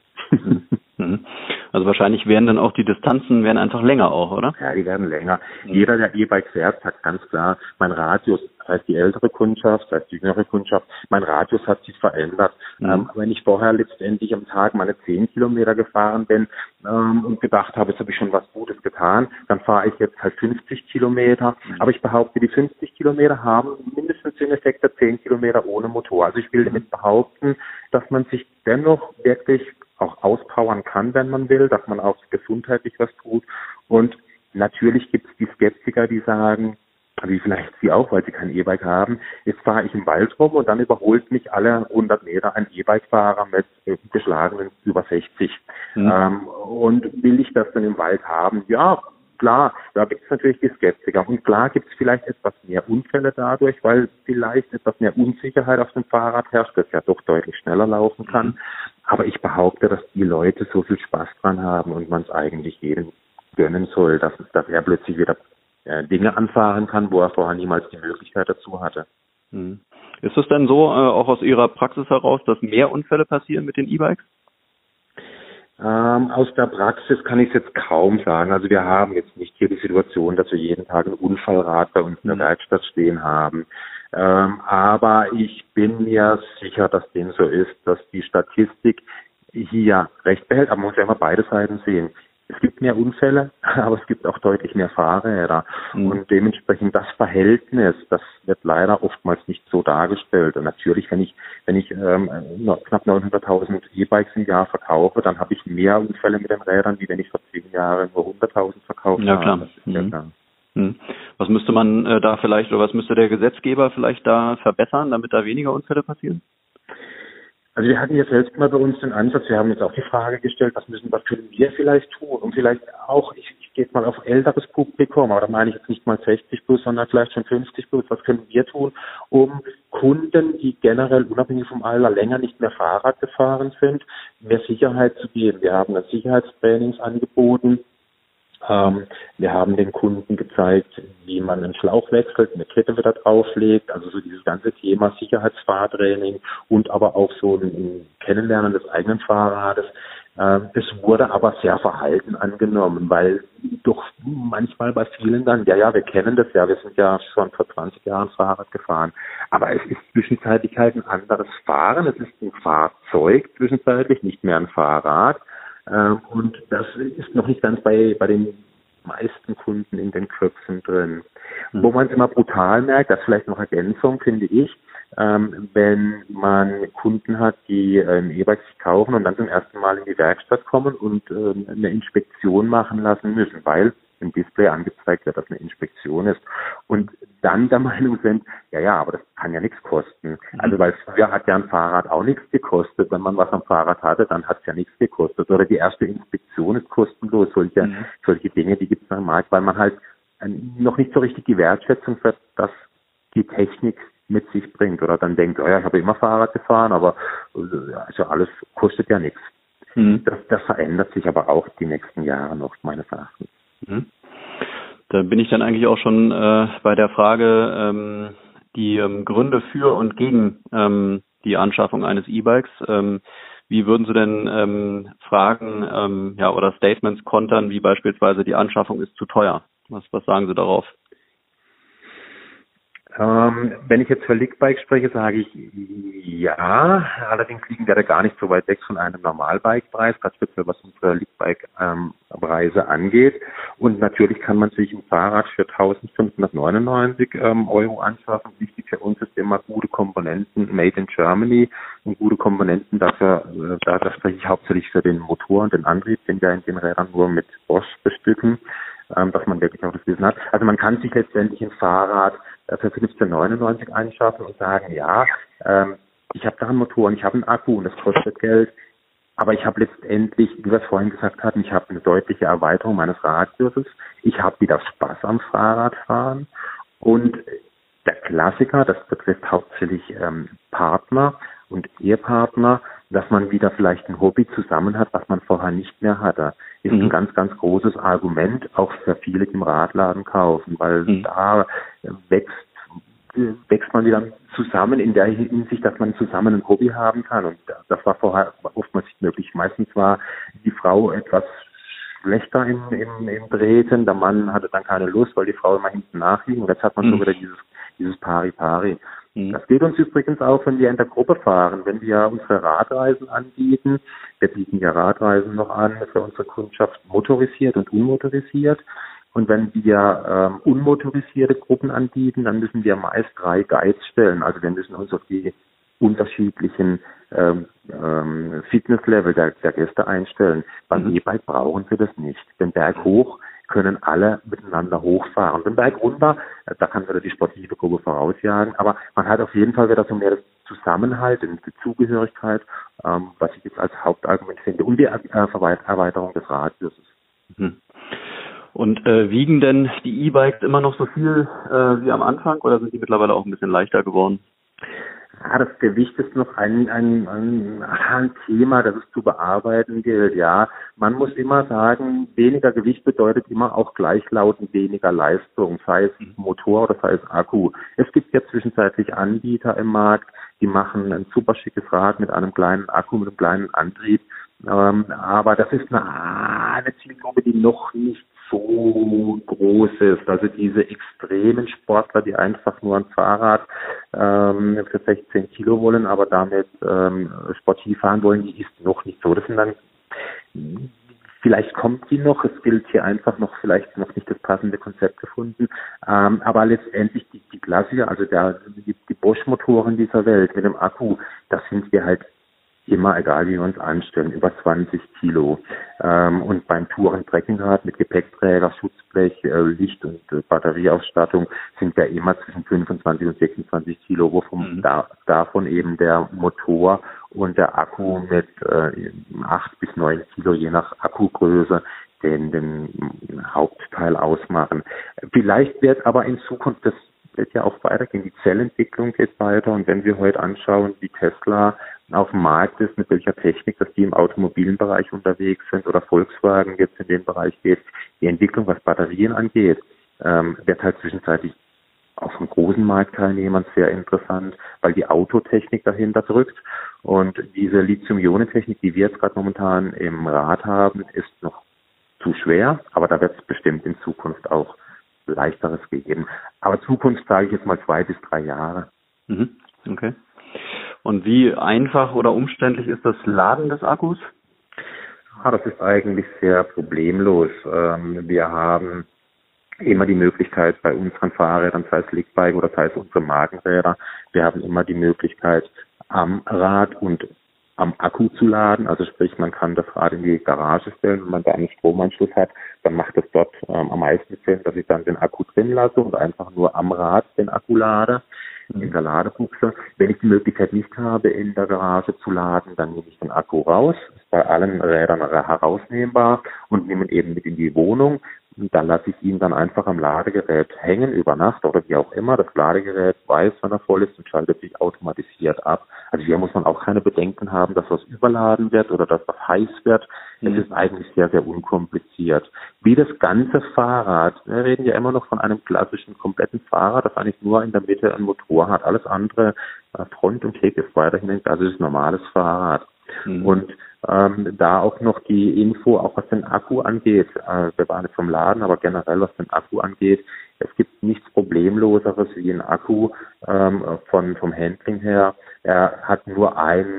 Also wahrscheinlich werden dann auch die Distanzen einfach länger auch, oder? Ja, die werden länger. Jeder, der E-Bike fährt, sagt ganz klar, mein Radius, das heißt die ältere Kundschaft, das heißt die jüngere Kundschaft, mein Radius hat sich verändert. Wenn ich vorher letztendlich am Tag meine 10 Kilometer gefahren bin und gedacht habe, jetzt habe ich schon was Gutes getan, dann fahre ich jetzt halt 50 Kilometer. Aber ich behaupte, die 50 Kilometer haben mindestens den Effekt der 10 Kilometer ohne Motor. Also ich will damit behaupten, dass man sich dennoch wirklich auch auspowern kann, wenn man will, dass man auch gesundheitlich was tut. Und natürlich gibt es die Skeptiker, die sagen, wie vielleicht Sie auch, weil Sie kein E-Bike haben, jetzt fahre ich im Wald rum und dann überholt mich alle 100 Meter ein E-Bike-Fahrer mit geschlagenen über 60. Und will ich das dann im Wald haben? Ja, klar, da gibt es natürlich die Skeptiker. Und klar gibt es vielleicht etwas mehr Unfälle dadurch, weil vielleicht etwas mehr Unsicherheit auf dem Fahrrad herrscht, das ja doch deutlich schneller laufen kann. Aber ich behaupte, dass die Leute so viel Spaß dran haben und man es eigentlich jedem gönnen soll, dass er plötzlich wieder Dinge anfahren kann, wo er vorher niemals die Möglichkeit dazu hatte. Ist es denn so, auch aus Ihrer Praxis heraus, dass mehr Unfälle passieren mit den E-Bikes? Aus der Praxis kann ich es jetzt kaum sagen. Also wir haben jetzt nicht hier die Situation, dass wir jeden Tag ein Unfallrad bei uns in der Werkstatt stehen haben. Aber ich bin mir sicher, dass dem so ist, dass die Statistik hier recht behält. Aber man muss ja immer beide Seiten sehen. Es gibt mehr Unfälle, aber es gibt auch deutlich mehr Fahrräder. Und dementsprechend das Verhältnis, das wird leider oftmals nicht so dargestellt. Und natürlich, wenn ich knapp 900.000 E-Bikes im Jahr verkaufe, dann habe ich mehr Unfälle mit den Rädern, wie wenn ich vor 10 Jahren nur 100.000 verkauft habe. Klar. Ja, klar. Was müsste man da vielleicht, oder was müsste der Gesetzgeber vielleicht da verbessern, damit da weniger Unfälle passieren? Also wir hatten jetzt selbst mal bei uns den Ansatz, wir haben uns auch die Frage gestellt, was können wir vielleicht tun? Und vielleicht auch, ich gehe jetzt mal auf älteres Publikum, aber da meine ich jetzt nicht mal 60 plus, sondern vielleicht schon 50 plus, was können wir tun, um Kunden, die generell unabhängig vom Alter länger nicht mehr Fahrrad gefahren sind, mehr Sicherheit zu geben. Wir haben Sicherheitstrainings angeboten. Wir haben den Kunden gezeigt, wie man einen Schlauch wechselt, eine Kette wieder drauflegt, also so dieses ganze Thema Sicherheitsfahrtraining und aber auch so ein Kennenlernen des eigenen Fahrrades. Das wurde aber sehr verhalten angenommen, weil doch manchmal bei vielen dann, ja, wir kennen das ja, wir sind ja schon vor 20 Jahren Fahrrad gefahren, aber es ist zwischenzeitlich halt ein anderes Fahren, es ist ein Fahrzeug zwischenzeitlich, nicht mehr ein Fahrrad. Und das ist noch nicht ganz bei den meisten Kunden in den Köpfen drin. Wo man es immer brutal merkt, das vielleicht noch Ergänzung, finde ich, wenn man Kunden hat, die ein E-Bike sich kaufen und dann zum ersten Mal in die Werkstatt kommen und eine Inspektion machen lassen müssen, weil im Display angezeigt wird, dass eine Inspektion ist. Und dann der Meinung sind, ja, aber das kann ja nichts kosten. Also weil früher hat ja ein Fahrrad auch nichts gekostet. Wenn man was am Fahrrad hatte, dann hat es ja nichts gekostet. Oder die erste Inspektion ist kostenlos. Solche Dinge, die gibt es am Markt, weil man halt noch nicht so richtig die Wertschätzung für das die Technik mit sich bringt. Oder dann denkt, ich habe immer Fahrrad gefahren, aber also alles kostet ja nichts. Das verändert sich aber auch die nächsten Jahre noch, meines Erachtens. Da bin ich dann eigentlich auch schon bei der Frage, die Gründe für und gegen die Anschaffung eines E-Bikes. Wie würden Sie denn Fragen oder Statements kontern, wie beispielsweise die Anschaffung ist zu teuer? Was sagen Sie darauf? Wenn ich jetzt für Ligbike spreche, sage ich ja. Allerdings liegen wir da gar nicht so weit weg von einem Normalbike-Preis, das speziell was unsere Ligbike-Preise angeht. Und natürlich kann man sich ein Fahrrad für 1.599 Euro anschaffen. Wichtig für uns ist immer gute Komponenten, made in Germany, und gute Komponenten dafür, da spreche ich hauptsächlich für den Motor und den Antrieb, den wir in den Rädern nur mit Bosch bestücken, dass man wirklich auch das Wissen hat. Also man kann sich letztendlich ein Fahrrad für 15,99 einschaffen und sagen, ja, ich habe da einen Motor und ich habe einen Akku und das kostet Geld, aber ich habe letztendlich, wie wir es vorhin gesagt hatten, ich habe eine deutliche Erweiterung meines Radiuses, ich habe wieder Spaß am Fahrradfahren und der Klassiker, das betrifft hauptsächlich Partner und Ehepartner, dass man wieder vielleicht ein Hobby zusammen hat, was man vorher nicht mehr hatte, ist ein ganz, ganz großes Argument, auch für viele, die im Radladen kaufen, weil da wächst man wieder zusammen in der Hinsicht, dass man zusammen ein Hobby haben kann. Und das war vorher oftmals nicht möglich. Meistens war die Frau etwas schlechter im Treten, der Mann hatte dann keine Lust, weil die Frau immer hinten nachliegen. Und jetzt hat man so wieder dieses Pari-Pari. Das geht uns übrigens auch, wenn wir in der Gruppe fahren, wenn wir unsere Radreisen anbieten. Wir bieten ja Radreisen noch an für unsere Kundschaft motorisiert und unmotorisiert. Und wenn wir unmotorisierte Gruppen anbieten, dann müssen wir meist 3 Guides stellen. Also wir müssen uns auf die unterschiedlichen Fitnesslevel der Gäste einstellen. Beim E-Bike brauchen sie das nicht. Den Berg hoch können alle miteinander hochfahren. Den Berg runter, da kann wieder die sportive Gruppe vorausjagen, aber man hat auf jeden Fall wieder so mehr das Zusammenhalt und die Zugehörigkeit, was ich jetzt als Hauptargument finde, und die Erweiterung des Radiuses. Und wiegen denn die E-Bikes immer noch so viel wie am Anfang oder sind die mittlerweile auch ein bisschen leichter geworden? Ja, das Gewicht ist noch ein Thema, das es zu bearbeiten gilt. Ja, man muss immer sagen, weniger Gewicht bedeutet immer auch gleichlautend weniger Leistung, sei es Motor oder sei es Akku. Es gibt ja zwischenzeitlich Anbieter im Markt, die machen ein super schickes Rad mit einem kleinen Akku, mit einem kleinen Antrieb. Aber das ist eine Zielgruppe, die noch nicht so groß ist. Also diese extremen Sportler, die einfach nur ein Fahrrad für 16 Kilo wollen, aber damit sportiv fahren wollen, die ist noch nicht so. Das sind dann, vielleicht kommt die noch, es gilt hier einfach noch, vielleicht noch nicht das passende Konzept gefunden, aber letztendlich die Klassiker, also die Bosch-Motoren dieser Welt mit dem Akku, das sind wir halt immer, egal wie wir uns anstellen, über 20 Kilo. Und beim Touren-Trekkingrad mit Gepäckträger, Schutzblech, Licht- und Batterieausstattung sind wir immer zwischen 25 und 26 Kilo, wovon davon eben der Motor und der Akku mit 8 bis 9 Kilo, je nach Akkugröße, den Hauptteil ausmachen. Vielleicht wird aber in Zukunft das wird ja auch weitergehen. Die Zellentwicklung geht weiter. Und wenn wir heute anschauen, wie Tesla auf dem Markt ist, mit welcher Technik, dass die im automobilen Bereich unterwegs sind oder Volkswagen jetzt in den Bereich geht, die Entwicklung, was Batterien angeht, wird halt zwischenzeitlich auch von großen Marktteilnehmern sehr interessant, weil die Autotechnik dahinter drückt. Und diese Lithium-Ionen-Technik, die wir jetzt gerade momentan im Rad haben, ist noch zu schwer, aber da wird es bestimmt in Zukunft auch Leichteres gegeben. Aber Zukunft sage ich jetzt mal 2 bis 3 Jahre. Okay. Und wie einfach oder umständlich ist das Laden des Akkus? Das ist eigentlich sehr problemlos. Wir haben immer die Möglichkeit bei unseren Fahrrädern, sei es Ligbike oder sei es unsere Markenräder, wir haben immer die Möglichkeit am Rad und am Akku zu laden, also sprich, man kann das Rad in die Garage stellen, wenn man da einen Stromanschluss hat, dann macht es dort am meisten Sinn, dass ich dann den Akku drin lasse und einfach nur am Rad den Akku lade, in der Ladebuchse. Wenn ich die Möglichkeit nicht habe, in der Garage zu laden, dann nehme ich den Akku raus, ist bei allen Rädern herausnehmbar und nehme ihn eben mit in die Wohnung. Und dann lasse ich ihn dann einfach am Ladegerät hängen über Nacht oder wie auch immer. Das Ladegerät weiß, wann er voll ist und schaltet sich automatisiert ab. Also hier muss man auch keine Bedenken haben, dass was überladen wird oder dass was heiß wird. Es ist eigentlich sehr, sehr unkompliziert. Wie das ganze Fahrrad, wir reden ja immer noch von einem klassischen, kompletten Fahrrad, das eigentlich nur in der Mitte einen Motor hat. Alles andere, Front und Heck, ist weiterhin ein klassisches, normales Fahrrad. Und da auch noch die Info, auch was den Akku angeht, wir waren jetzt vom Laden, aber generell was den Akku angeht, es gibt nichts Problemloseres wie ein Akku vom Handling her. Er hat nur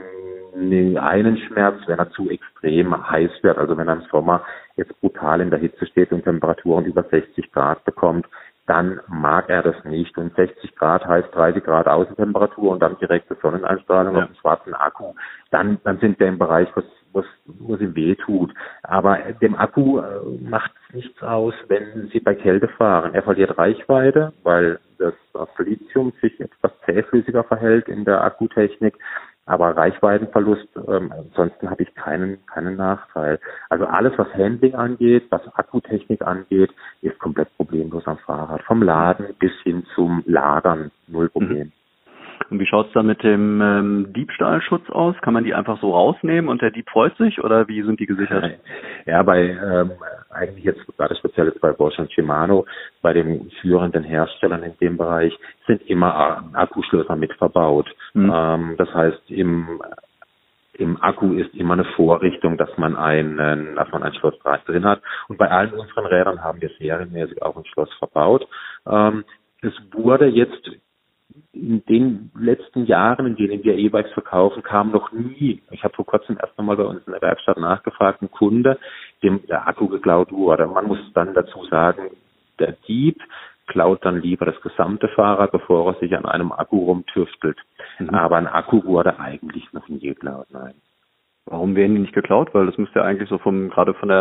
einen Schmerz, wenn er zu extrem heiß wird, also wenn er im Sommer jetzt brutal in der Hitze steht und Temperaturen über 60 Grad bekommt, dann mag er das nicht. Und 60 Grad heißt 30 Grad Außentemperatur und dann direkte Sonneneinstrahlung auf dem schwarzen Akku. Dann sind wir im Bereich, wo sie weh tut. Aber dem Akku macht es nichts aus, wenn Sie bei Kälte fahren. Er verliert Reichweite, weil das Lithium sich etwas zähflüssiger verhält in der Akkutechnik. Aber Reichweitenverlust, ansonsten habe ich keinen Nachteil. Also alles, was Handling angeht, was Akkutechnik angeht, ist komplett problemlos am Fahrrad. Vom Laden bis hin zum Lagern, 0 Problem. Und wie schaut es da mit dem Diebstahlschutz aus? Kann man die einfach so rausnehmen und der Dieb freut sich oder wie sind die gesichert? Ja, eigentlich jetzt gerade speziell jetzt bei Bosch und Shimano, bei den führenden Herstellern in dem Bereich, sind immer Akkuschlösser mit verbaut. Das heißt, im Akku ist immer eine Vorrichtung, dass man ein Schloss drin hat. Und bei allen unseren Rädern haben wir serienmäßig auch ein Schloss verbaut. Es wurde jetzt in den letzten Jahren, in denen wir E-Bikes verkaufen, kam noch nie, ich habe vor kurzem erst einmal bei uns in der Werkstatt nachgefragt, ein Kunde, dem der Akku geklaut wurde. Man muss dann dazu sagen, der Dieb klaut dann lieber das gesamte Fahrrad, bevor er sich an einem Akku rumtüftelt. Aber ein Akku wurde eigentlich noch nie geklaut, nein. Warum werden die nicht geklaut? Weil das müsste ja eigentlich so vom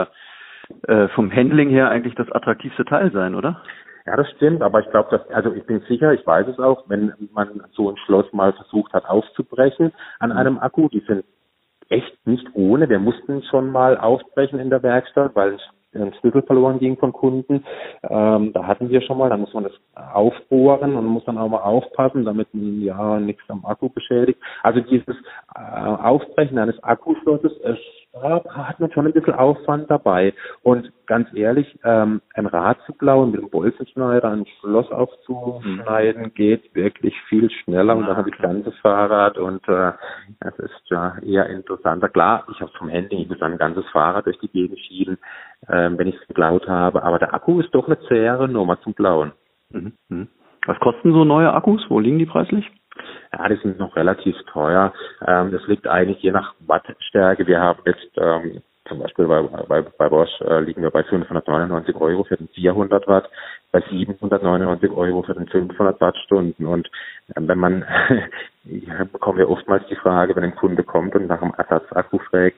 Handling her eigentlich das attraktivste Teil sein, oder? Ja, das stimmt, aber ich glaube, ich bin sicher, ich weiß es auch, wenn man so ein Schloss mal versucht hat aufzubrechen an einem Akku, die sind echt nicht ohne. Wir mussten schon mal aufbrechen in der Werkstatt, weil ein Schlüssel verloren ging von Kunden. Da hatten wir schon mal, da muss man das aufbohren und muss dann auch mal aufpassen, damit man nichts am Akku beschädigt. Also dieses Aufbrechen eines Akkuschlosses hat man schon ein bisschen Aufwand dabei. Und ganz ehrlich, ein Rad zu klauen, mit einem Bolzenschneider ein Schloss aufzuschneiden, geht wirklich viel schneller und dann habe ich das ganze Fahrrad und das ist ja eher interessanter. Klar, ich habe vom Handling, ich muss dann ein ganzes Fahrrad durch die Gegend schieben, wenn ich es geklaut habe, aber der Akku ist doch eine zähere Nummer zum Klauen. Was kosten so neue Akkus? Wo liegen die preislich? Ja, die sind noch relativ teuer. Das liegt eigentlich je nach Wattstärke. Wir haben jetzt zum Beispiel bei Bosch liegen wir bei 599 € für den 400 Watt, bei 799 € für den 500 Wattstunden. Und wenn man, ich bekomme ja oftmals die Frage, wenn ein Kunde kommt und nach einem Ersatzakku fragt,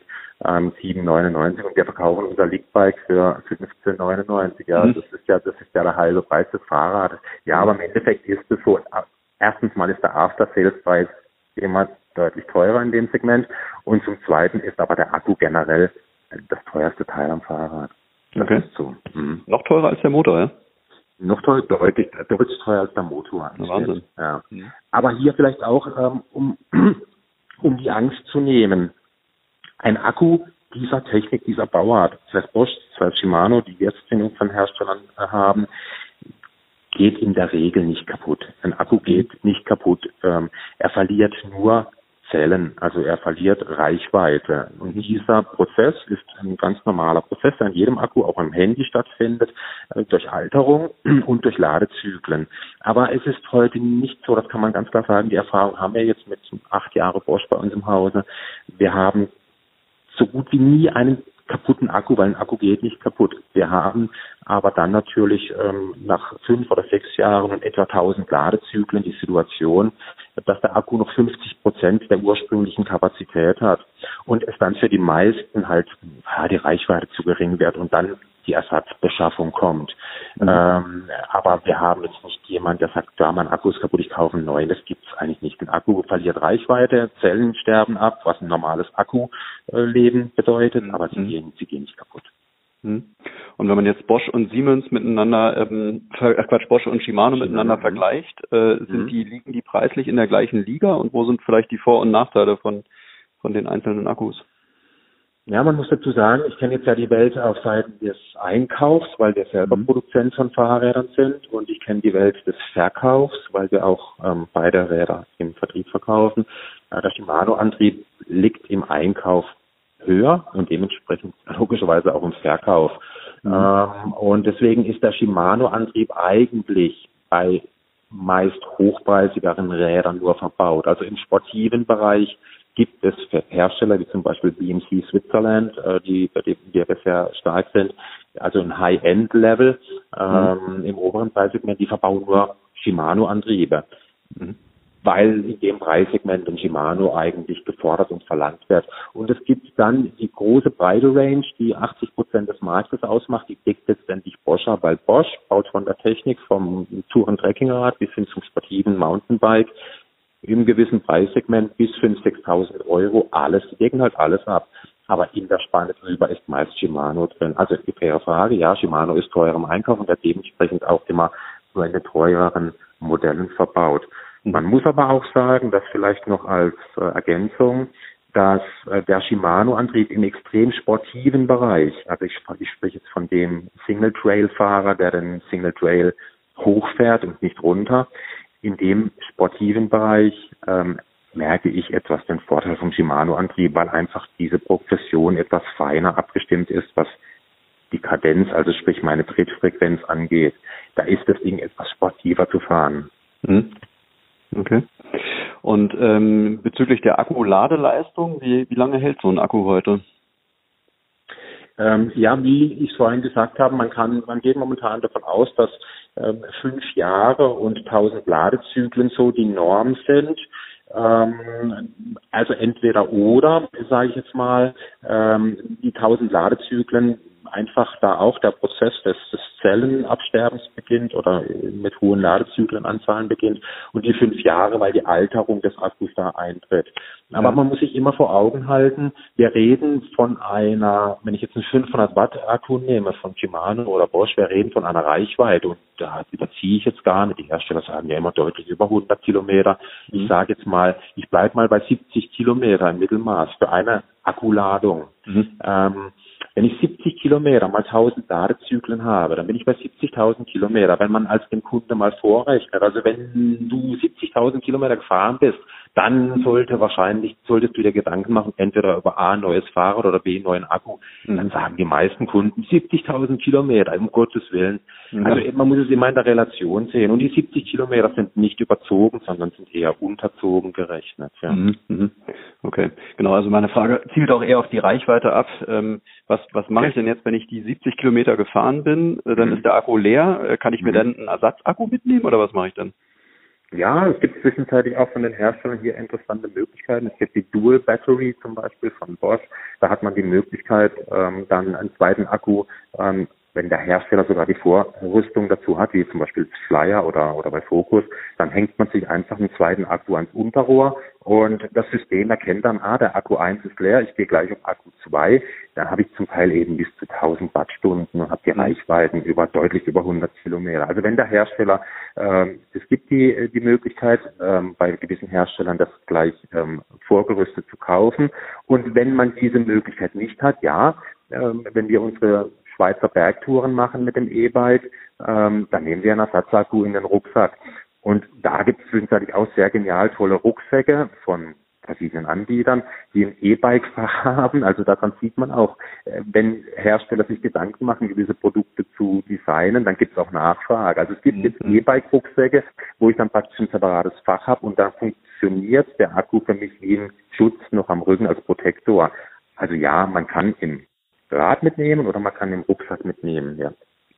7,99 und wir verkaufen unser League-Bike für 15,99. Ja, das ist ja der halbe Preis des Fahrrades. Ja, aber im Endeffekt ist es so. Erstens mal ist der After-Sales-Preis immer deutlich teurer in dem Segment und zum Zweiten ist aber der Akku generell das teuerste Teil am Fahrrad. Das ist so. Noch teurer als der Motor, ja? Noch deutlich teuer als der Motor. Wahnsinn. Ja. Aber hier vielleicht auch, um die Angst zu nehmen. Ein Akku dieser Technik, dieser Bauart, sei es Bosch, sei es Shimano, die wir jetzt in unseren Herstellern haben, geht in der Regel nicht kaputt. Ein Akku geht nicht kaputt. Er verliert nur Zellen, also er verliert Reichweite. Und dieser Prozess ist ein ganz normaler Prozess, der in jedem Akku, auch im Handy stattfindet, durch Alterung und durch Ladezyklen. Aber es ist heute nicht so, das kann man ganz klar sagen, die Erfahrung haben wir jetzt mit 8 Jahren Bosch bei uns im Hause. Wir haben so gut wie nie einen kaputten Akku, weil ein Akku geht nicht kaputt. Wir haben aber dann natürlich nach 5 oder 6 Jahren und etwa 1000 Ladezyklen die Situation, dass der Akku noch 50% der ursprünglichen Kapazität hat und es dann für die meisten halt die Reichweite zu gering wird und dann die Ersatzbeschaffung kommt. Aber wir haben jetzt nicht jemand, der sagt, ja, mein Akku ist kaputt, ich kaufe einen neuen. Das gibt es eigentlich nicht. Ein Akku verliert Reichweite, Zellen sterben ab, was ein normales Akkuleben bedeutet, aber sie gehen nicht kaputt. Und wenn man jetzt Bosch und Siemens miteinander, Bosch und Shimano miteinander vergleicht, liegen die preislich in der gleichen Liga und wo sind vielleicht die Vor- und Nachteile von den einzelnen Akkus? Ja, man muss dazu sagen, ich kenne jetzt ja die Welt auf Seiten des Einkaufs, weil wir selber Produzent von Fahrrädern sind und ich kenne die Welt des Verkaufs, weil wir auch beide Räder im Vertrieb verkaufen. Der Shimano-Antrieb liegt im Einkauf höher und dementsprechend logischerweise auch im Verkauf. Und deswegen ist der Shimano-Antrieb eigentlich bei meist hochpreisigeren Rädern nur verbaut. Also im sportiven Bereich gibt es Hersteller wie zum Beispiel BMC Switzerland, bei denen wir bisher stark sind, also ein High-End-Level im oberen Preissegment, die verbauen nur Shimano-Antriebe, weil in dem Preissegment ein Shimano eigentlich gefordert und verlangt wird. Und es gibt dann die große breite Range, die 80% des Marktes ausmacht, die deckt letztendlich Bosch ab, weil Bosch baut von der Technik vom Touren-Trekkingrad bis hin zum sportiven Mountainbike im gewissen Preissegment bis 5.000, 6.000 € alles, die decken halt alles ab. Aber in der Spanne drüber ist meist Shimano drin. Also die faire Frage, ja, Shimano ist teurer im Einkauf und wird dementsprechend auch immer nur in den teureren Modellen verbaut. Man muss aber auch sagen, dass vielleicht noch als Ergänzung, dass der Shimano-Antrieb im extrem sportiven Bereich, also ich spreche jetzt von dem Single-Trail-Fahrer, der den Single-Trail hochfährt und nicht runter, in dem sportiven Bereich merke ich etwas den Vorteil vom Shimano-Antrieb, weil einfach diese Progression etwas feiner abgestimmt ist, was die Kadenz, also sprich meine Trittfrequenz angeht. Da ist das Ding etwas sportiver zu fahren. Okay. Und bezüglich der Akkuladeleistung, wie lange hält so ein Akku heute? Ja, wie ich vorhin gesagt habe, man geht momentan davon aus, dass 5 Jahre und 1000 Ladezyklen so die Norm sind. Also entweder oder, sage ich jetzt mal, die 1000 Ladezyklen einfach da auch der Prozess des Zellenabsterbens beginnt oder mit hohen Ladezyklenanzahlen beginnt und die 5 Jahre, weil die Alterung des Akkus da eintritt. Aber man muss sich immer vor Augen halten, wir reden von wenn ich jetzt einen 500 Watt Akku nehme von Shimano oder Bosch, wir reden von einer Reichweite und da überziehe ich jetzt gar nicht. Die Hersteller sagen ja immer deutlich über 100 Kilometer. Ich sage jetzt mal, ich bleibe mal bei 70 Kilometer im Mittelmaß für eine Akkuladung. Wenn ich 70 Kilometer mal 1000 Ladezyklen habe, dann bin ich bei 70.000 Kilometer, wenn man als dem Kunde mal vorrechnet. Also wenn du 70.000 Kilometer gefahren bist, dann solltest du dir Gedanken machen, entweder über A, ein neues Fahrrad oder B, einen neuen Akku. Dann sagen die meisten Kunden 70.000 Kilometer, um Gottes Willen. Also man muss es immer in der Relation sehen. Und die 70 Kilometer sind nicht überzogen, sondern sind eher unterzogen gerechnet. Ja. Okay, genau. Also meine Frage zielt auch eher auf die Reichweite ab. Was mache ich denn jetzt, wenn ich die 70 Kilometer gefahren bin? Dann ist der Akku leer. Kann ich mir dann einen Ersatzakku mitnehmen oder was mache ich dann? Ja, es gibt zwischenzeitlich auch von den Herstellern hier interessante Möglichkeiten. Es gibt die Dual Battery zum Beispiel von Bosch. Da hat man die Möglichkeit, dann einen zweiten Akku, wenn der Hersteller sogar die Vorrüstung dazu hat, wie zum Beispiel Flyer oder bei Focus, dann hängt man sich einfach einen zweiten Akku ans Unterrohr und das System erkennt dann, der Akku 1 ist leer, ich gehe gleich auf Akku 2. Dann habe ich zum Teil eben bis zu 1000 Wattstunden und habe die Reichweiten deutlich über 100 Kilometer. Also wenn der Hersteller, es gibt die Möglichkeit, bei gewissen Herstellern das gleich vorgerüstet zu kaufen. Und wenn man diese Möglichkeit nicht hat, wenn wir unsere Schweizer Bergtouren machen mit dem E-Bike, dann nehmen wir einen Ersatzakku in den Rucksack. Und da gibt es zwischenzeitlich auch sehr genial tolle Rucksäcke von verschiedenen Anbietern, die ein E-Bike-Fach haben. Also daran sieht man auch, wenn Hersteller sich Gedanken machen, gewisse Produkte zu designen, dann gibt es auch Nachfrage. Also es gibt jetzt E-Bike-Rucksäcke, wo ich dann praktisch ein separates Fach habe und dann funktioniert der Akku für mich wie ein Schutz noch am Rücken als Protektor. Also ja, man kann im Rad mitnehmen oder man kann im Rucksack mitnehmen, ja.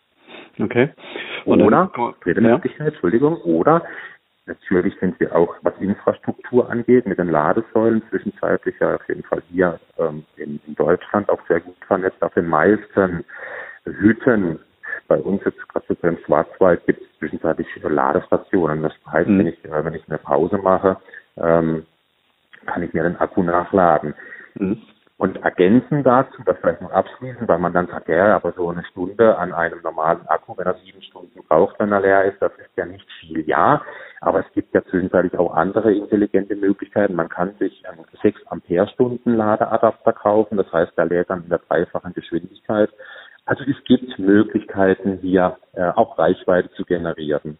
Okay. Und oder, dritte Möglichkeit, Entschuldigung, oder natürlich sind wir auch, was Infrastruktur angeht, mit den Ladesäulen zwischenzeitlich ja auf jeden Fall hier in Deutschland auch sehr gut vernetzt. Auf den meisten Hütten, bei uns jetzt gerade so im Schwarzwald, gibt es zwischenzeitlich Ladestationen. Das heißt, wenn ich eine Pause mache, kann ich mir den Akku nachladen. Und ergänzen dazu, das vielleicht noch abschließen, weil man dann sagt, aber so eine Stunde an einem normalen Akku, wenn er 7 Stunden braucht, wenn er leer ist, das ist ja nicht viel, ja. Aber es gibt ja zwischenzeitlich auch andere intelligente Möglichkeiten. Man kann sich einen 6 Ampere-Stunden Ladeadapter kaufen, das heißt, der lädt dann in der dreifachen Geschwindigkeit. Also es gibt Möglichkeiten, hier auch Reichweite zu generieren.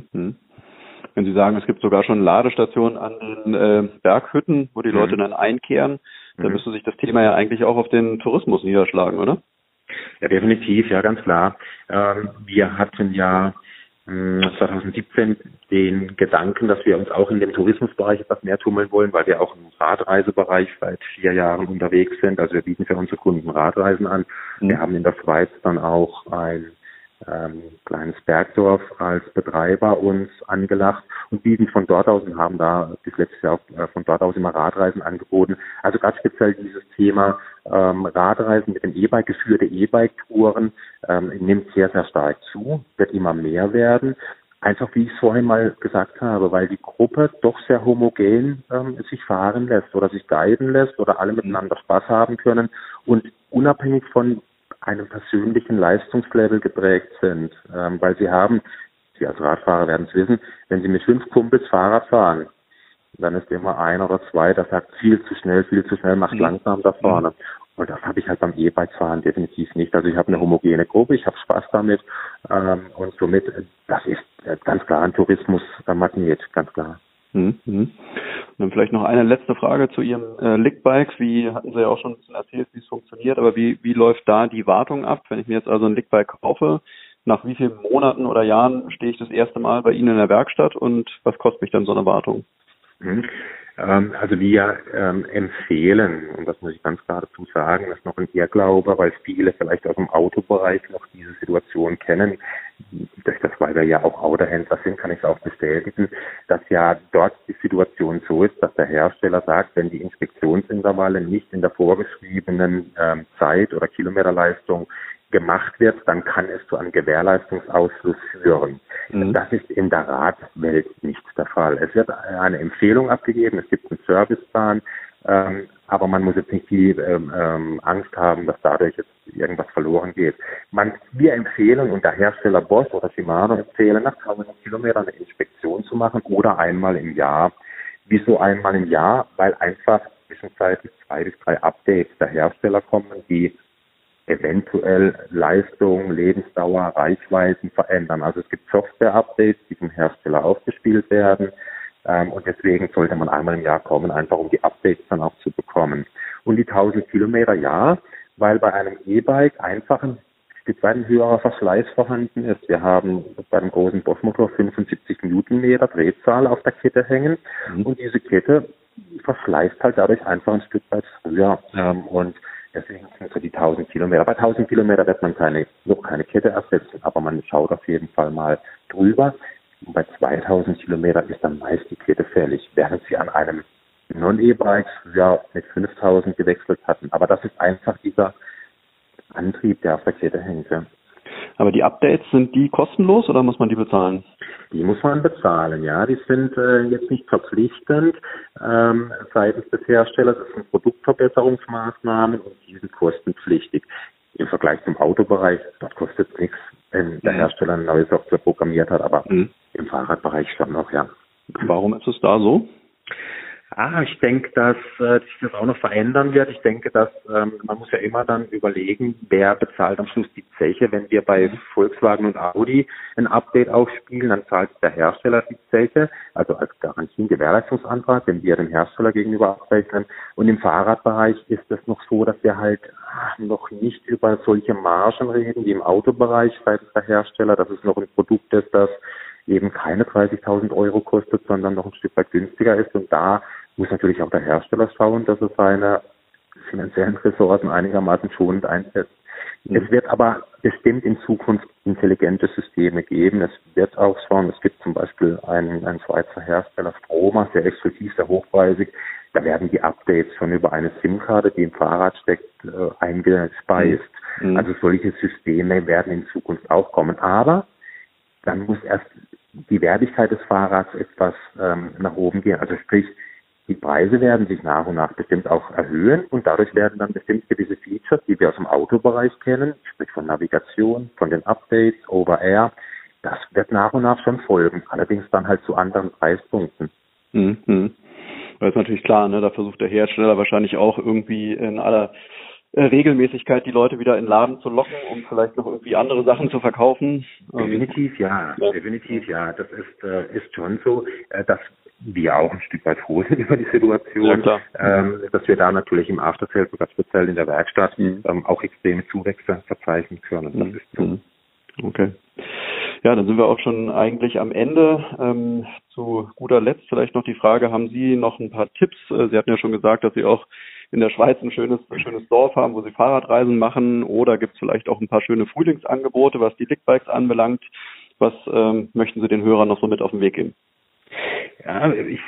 Wenn Sie sagen, es gibt sogar schon Ladestationen an den Berghütten, wo die Leute dann einkehren, dann müsste sich das Thema ja eigentlich auch auf den Tourismus niederschlagen, oder? Ja, definitiv, ja, ganz klar. Wir hatten ja 2017 den Gedanken, dass wir uns auch in dem Tourismusbereich etwas mehr tummeln wollen, weil wir auch im Radreisebereich seit 4 Jahren unterwegs sind. Also wir bieten für unsere Kunden Radreisen an. Wir haben in der Schweiz dann auch ein kleines Bergdorf als Betreiber uns angelacht und bieten von dort aus und haben da bis letztes Jahr auch von dort aus immer Radreisen angeboten. Also ganz speziell dieses Thema Radreisen mit dem E-Bike, geführte E-Bike-Touren nimmt sehr, sehr stark zu, wird immer mehr werden. Einfach wie ich es vorhin mal gesagt habe, weil die Gruppe doch sehr homogen sich fahren lässt oder sich guiden lässt oder alle miteinander Spaß haben können und unabhängig von einem persönlichen Leistungslevel geprägt sind, weil Sie als Radfahrer werden es wissen, wenn Sie mit 5 Kumpels Fahrrad fahren, dann ist immer einer oder zwei, der sagt viel zu schnell, macht langsam da vorne. Und das habe ich halt beim E-Bike-Fahren definitiv nicht. Also ich habe eine homogene Gruppe, ich habe Spaß damit und somit, das ist ganz klar ein Tourismusmagnet, ganz klar. Und dann vielleicht noch eine letzte Frage zu Ihrem Lickbike. Wie hatten Sie ja auch schon ein bisschen erzählt, wie es funktioniert, aber wie läuft da die Wartung ab? Wenn ich mir jetzt also ein Lickbike kaufe, nach wie vielen Monaten oder Jahren stehe ich das erste Mal bei Ihnen in der Werkstatt und was kostet mich dann so eine Wartung? Also wir empfehlen, und das muss ich ganz klar dazu sagen, das ist noch ein Irrglaube, weil viele vielleicht aus dem Autobereich noch diese Situation kennen. Durch das, weil wir ja auch Autohändler sind, kann ich es auch bestätigen, dass ja dort die Situation so ist, dass der Hersteller sagt, wenn die Inspektionsintervalle nicht in der vorgeschriebenen Zeit oder Kilometerleistung gemacht wird, dann kann es zu einem Gewährleistungsausschluss führen. Das ist in der Radwelt nicht der Fall. Es wird eine Empfehlung abgegeben, es gibt einen Serviceplan, aber man muss jetzt nicht die Angst haben, dass dadurch jetzt irgendwas verloren geht. Wir empfehlen, und der Hersteller Bosch oder Shimano empfehlen, nach 1000 Kilometern eine Inspektion zu machen oder einmal im Jahr. Wieso einmal im Jahr? Weil einfach zwischenzeitlich 2 bis 3 Updates der Hersteller kommen, die eventuell Leistung, Lebensdauer, Reichweiten verändern. Also es gibt Software-Updates, die vom Hersteller aufgespielt werden. Und deswegen sollte man einmal im Jahr kommen, einfach um die Updates dann auch zu bekommen. Und die 1000 Kilometer, ja, weil bei einem E-Bike einfach ein Stück weit ein höherer Verschleiß vorhanden ist. Wir haben bei dem großen Bosch-Motor 75 Newtonmeter Drehzahl auf der Kette hängen und diese Kette verschleißt halt dadurch einfach ein Stück weit früher. Und deswegen sind so die 1000 Kilometer. Bei 1000 Kilometer wird man noch keine Kette ersetzen, aber man schaut auf jeden Fall mal drüber. Und bei 2000 Kilometer ist dann meist die Kette fällig, während sie an einem Non-E-Bike mit 5000 gewechselt hatten. Aber das ist einfach dieser Antrieb, der auf der Kette hängt. Ja. Aber die Updates, sind die kostenlos oder muss man die bezahlen? Die muss man bezahlen, ja. Die sind jetzt nicht verpflichtend seitens des Herstellers. Das sind Produktverbesserungsmaßnahmen und die sind kostenpflichtig. Im Vergleich zum Autobereich, dort kostet es nichts, wenn der Hersteller eine neue Software programmiert hat, aber im Fahrradbereich schon noch, ja. Warum ist es da so? Ich denke, dass sich das auch noch verändern wird. Ich denke, dass man muss ja immer dann überlegen, wer bezahlt am Schluss die Zeche. Wenn wir bei Volkswagen und Audi ein Update aufspielen, dann zahlt der Hersteller die Zeche, also als Garantie und Gewährleistungsantrag, den wir dem Hersteller gegenüber abrechnen. Und im Fahrradbereich ist es noch so, dass wir halt noch nicht über solche Margen reden wie im Autobereich seitens der Hersteller, dass es noch ein Produkt ist, das eben keine 30.000 Euro kostet, sondern noch ein Stück weit günstiger ist. Und da muss natürlich auch der Hersteller schauen, dass er seine finanziellen Ressourcen einigermaßen schonend einsetzt. Es wird aber bestimmt in Zukunft intelligente Systeme geben. Es wird auch schon, es gibt zum Beispiel einen Schweizer Hersteller, Stroma, sehr exklusiv, sehr hochpreisig. Da werden die Updates schon über eine SIM-Karte, die im Fahrrad steckt, eingespeist. Also solche Systeme werden in Zukunft auch kommen. Aber dann muss erst die Wertigkeit des Fahrrads etwas nach oben gehen. Also sprich, die Preise werden sich nach und nach bestimmt auch erhöhen und dadurch werden dann bestimmt gewisse Features, die wir aus dem Autobereich kennen, sprich von Navigation, von den Updates, Over-Air, das wird nach und nach schon folgen, allerdings dann halt zu anderen Preispunkten. Das ist natürlich klar, ne? Da versucht der Hersteller wahrscheinlich auch irgendwie in aller Regelmäßigkeit die Leute wieder in den Laden zu locken, um vielleicht noch irgendwie andere Sachen zu verkaufen. Definitiv ja. Das ist schon so, dass wir auch ein Stück weit froh sind über die Situation, dass wir da natürlich im After-Sales, sogar speziell in der Werkstatt, auch extreme Zuwächse verzeichnen können. Das ist so. Okay. Ja, dann sind wir auch schon eigentlich am Ende. Zu guter Letzt vielleicht noch die Frage, haben Sie noch ein paar Tipps? Sie hatten ja schon gesagt, dass Sie auch in der Schweiz ein schönes Dorf haben, wo Sie Fahrradreisen machen, oder gibt es vielleicht auch ein paar schöne Frühlingsangebote, was die Dickbikes anbelangt? Was möchten Sie den Hörern noch so mit auf den Weg geben? Ja, ich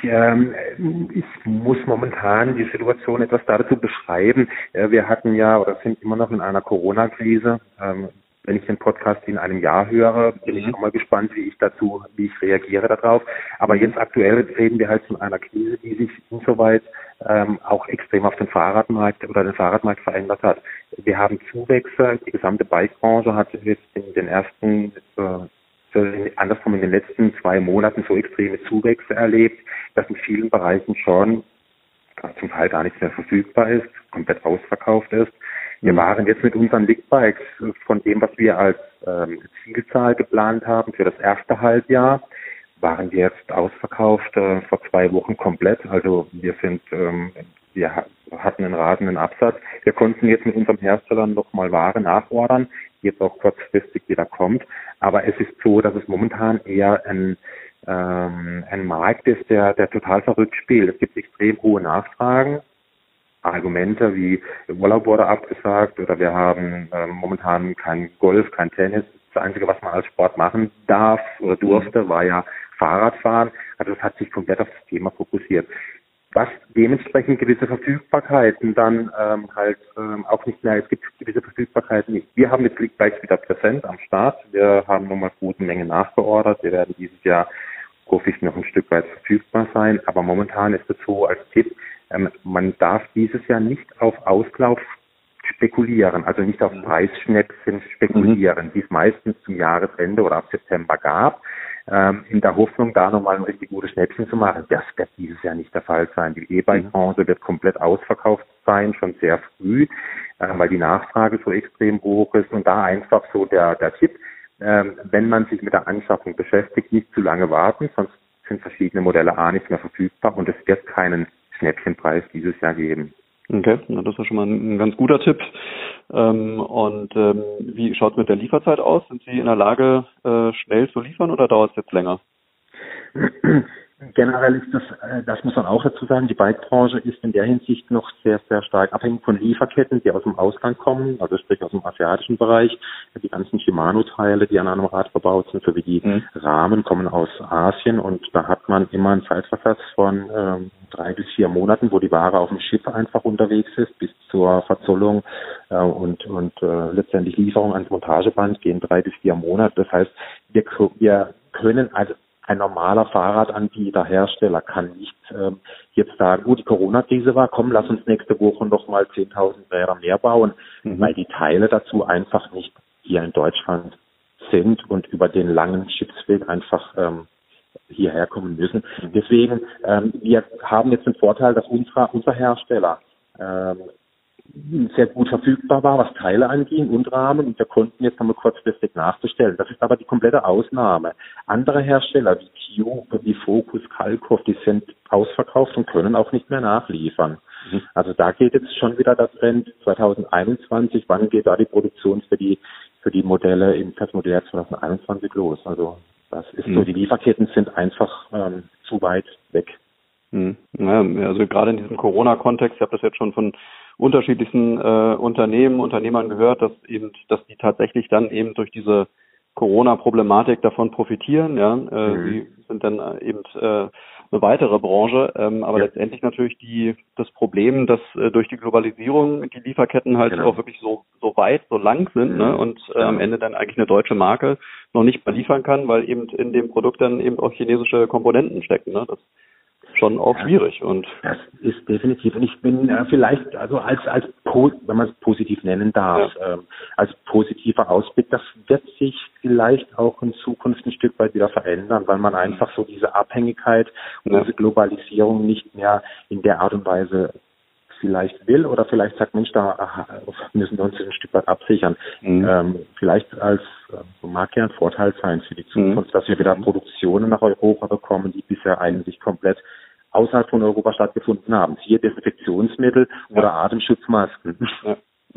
muss momentan die Situation etwas dazu beschreiben. Wir hatten ja oder sind immer noch in einer Corona-Krise. Wenn ich den Podcast in einem Jahr höre, bin ich auch mal gespannt, wie ich reagiere darauf. Aber jetzt aktuell reden wir halt von einer Krise, die sich insoweit auch extrem auf den Fahrradmarkt verändert hat. Wir haben Zuwächse, die gesamte Bikebranche hat jetzt in den ersten andersrum in den letzten 2 Monaten so extreme Zuwächse erlebt, dass in vielen Bereichen schon zum Teil gar nichts mehr verfügbar ist, komplett ausverkauft ist. Wir waren jetzt mit unseren Ligbikes von dem, was wir als Zielzahl geplant haben für das erste Halbjahr, waren wir jetzt ausverkauft vor 2 Wochen komplett. Also wir hatten einen rasenden Absatz. Wir konnten jetzt mit unserem Hersteller nochmal Ware nachordern, die jetzt auch kurzfristig wieder kommt. Aber es ist so, dass es momentan eher ein Markt ist, der total verrückt spielt. Es gibt extrem hohe Nachfragen. Argumente wie Urlaub wurde abgesagt oder wir haben momentan kein Golf, kein Tennis. Das Einzige, was man als Sport machen darf oder durfte, war ja Fahrradfahren. Also es hat sich komplett auf das Thema fokussiert. Was dementsprechend gewisse Verfügbarkeiten dann auch nicht mehr, es gibt gewisse Verfügbarkeiten nicht. Wir haben mit Clickbikes wieder präsent am Start. Wir haben nochmal gute Menge nachgeordert. Wir werden dieses Jahr hoffentlich noch ein Stück weit verfügbar sein. Aber momentan ist es so als Tipp, man darf dieses Jahr nicht auf Auslauf spekulieren, also nicht auf Preisschnäppchen spekulieren, die es meistens zum Jahresende oder ab September gab, in der Hoffnung, da nochmal ein richtig gutes Schnäppchen zu machen. Das wird dieses Jahr nicht der Fall sein. Die E-Bike-Branche wird komplett ausverkauft sein, schon sehr früh, weil die Nachfrage so extrem hoch ist. Und da einfach so der Tipp, wenn man sich mit der Anschaffung beschäftigt, nicht zu lange warten, sonst sind verschiedene Modelle nicht mehr verfügbar und es wird keinen Schnäppchenpreis dieses Jahr geben. Okay, na, das ist schon mal ein ganz guter Tipp. Wie schaut es mit der Lieferzeit aus? Sind Sie in der Lage, schnell zu liefern oder dauert es jetzt länger? Generell ist das muss man auch dazu sagen, die Bike-Branche ist in der Hinsicht noch sehr, sehr stark abhängig von Lieferketten, die aus dem Ausland kommen, also sprich aus dem asiatischen Bereich. Die ganzen Shimano-Teile, die an einem Rad verbaut sind, sowie die Rahmen kommen aus Asien und da hat man immer einen Zeitversatz von 3 bis 4 Monaten, wo die Ware auf dem Schiff einfach unterwegs ist, bis zur Verzollung und letztendlich Lieferung ans Montageband gehen 3 bis 4 Monate. Das heißt, wir können also ein normaler Fahrradanbieter, Hersteller kann nicht jetzt sagen, gut, die Corona-Krise war, komm, lass uns nächste Woche noch mal 10.000 Räder mehr bauen, weil die Teile dazu einfach nicht hier in Deutschland sind und über den langen Schiffsweg einfach hierher kommen müssen. Deswegen, wir haben jetzt den Vorteil, dass unser Hersteller sehr gut verfügbar war, was Teile anging und Rahmen und wir konnten jetzt nochmal kurzfristig nachbestellen. Das ist aber die komplette Ausnahme. Andere Hersteller wie Kio, wie Focus, Kalkoff, die sind ausverkauft und können auch nicht mehr nachliefern. Also da geht jetzt schon wieder der Trend 2021. Wann geht da die Produktion für die Modelle im Modell 2021 los? Also das ist so, die Lieferketten sind einfach zu weit weg. Ja, also gerade in diesem Corona-Kontext, ich habe das jetzt schon von unterschiedlichsten Unternehmern gehört, dass die tatsächlich dann eben durch diese Corona-Problematik davon profitieren. Ja, sie sind dann eben eine weitere Branche, aber letztendlich natürlich das Problem, dass durch die Globalisierung die Lieferketten halt auch wirklich so weit, so lang sind, ne, und am Ende dann eigentlich eine deutsche Marke noch nicht mehr liefern kann, weil eben in dem Produkt dann eben auch chinesische Komponenten stecken. Ne? Das schon auch schwierig. Und das ist definitiv. Und ich bin vielleicht, also wenn man es positiv nennen darf, als positiver Ausblick, das wird sich vielleicht auch in Zukunft ein Stück weit wieder verändern, weil man einfach so diese Abhängigkeit und diese Globalisierung nicht mehr in der Art und Weise vielleicht will oder vielleicht sagt, Mensch, da müssen wir uns ein Stück weit absichern. Vielleicht mag ja ein Vorteil sein für die Zukunft, dass wir wieder Produktionen nach Europa bekommen, die bisher eigentlich komplett außerhalb von Europa stattgefunden haben. Siehe Desinfektionsmittel oder Atemschutzmasken. Ja.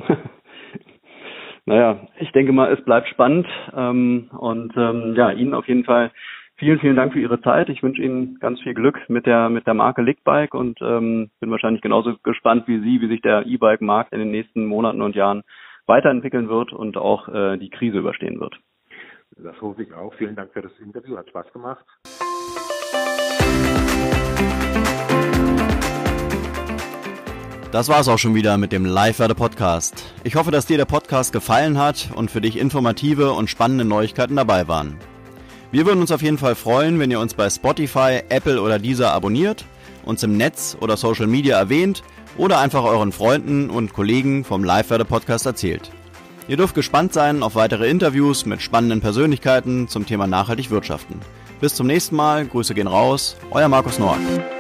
Naja, ich denke mal, es bleibt spannend Ihnen auf jeden Fall vielen, vielen Dank für Ihre Zeit. Ich wünsche Ihnen ganz viel Glück mit der Marke Ligbike und bin wahrscheinlich genauso gespannt wie Sie, wie sich der E-Bike-Markt in den nächsten Monaten und Jahren weiterentwickeln wird und auch die Krise überstehen wird. Das hoffe ich auch. Vielen Dank für das Interview. Hat Spaß gemacht. Das war's auch schon wieder mit dem Live-Werde-Podcast. Ich hoffe, dass dir der Podcast gefallen hat und für dich informative und spannende Neuigkeiten dabei waren. Wir würden uns auf jeden Fall freuen, wenn ihr uns bei Spotify, Apple oder Deezer abonniert, uns im Netz oder Social Media erwähnt oder einfach euren Freunden und Kollegen vom Live-Werde-Podcast erzählt. Ihr dürft gespannt sein auf weitere Interviews mit spannenden Persönlichkeiten zum Thema nachhaltig wirtschaften. Bis zum nächsten Mal, Grüße gehen raus, euer Markus Noack.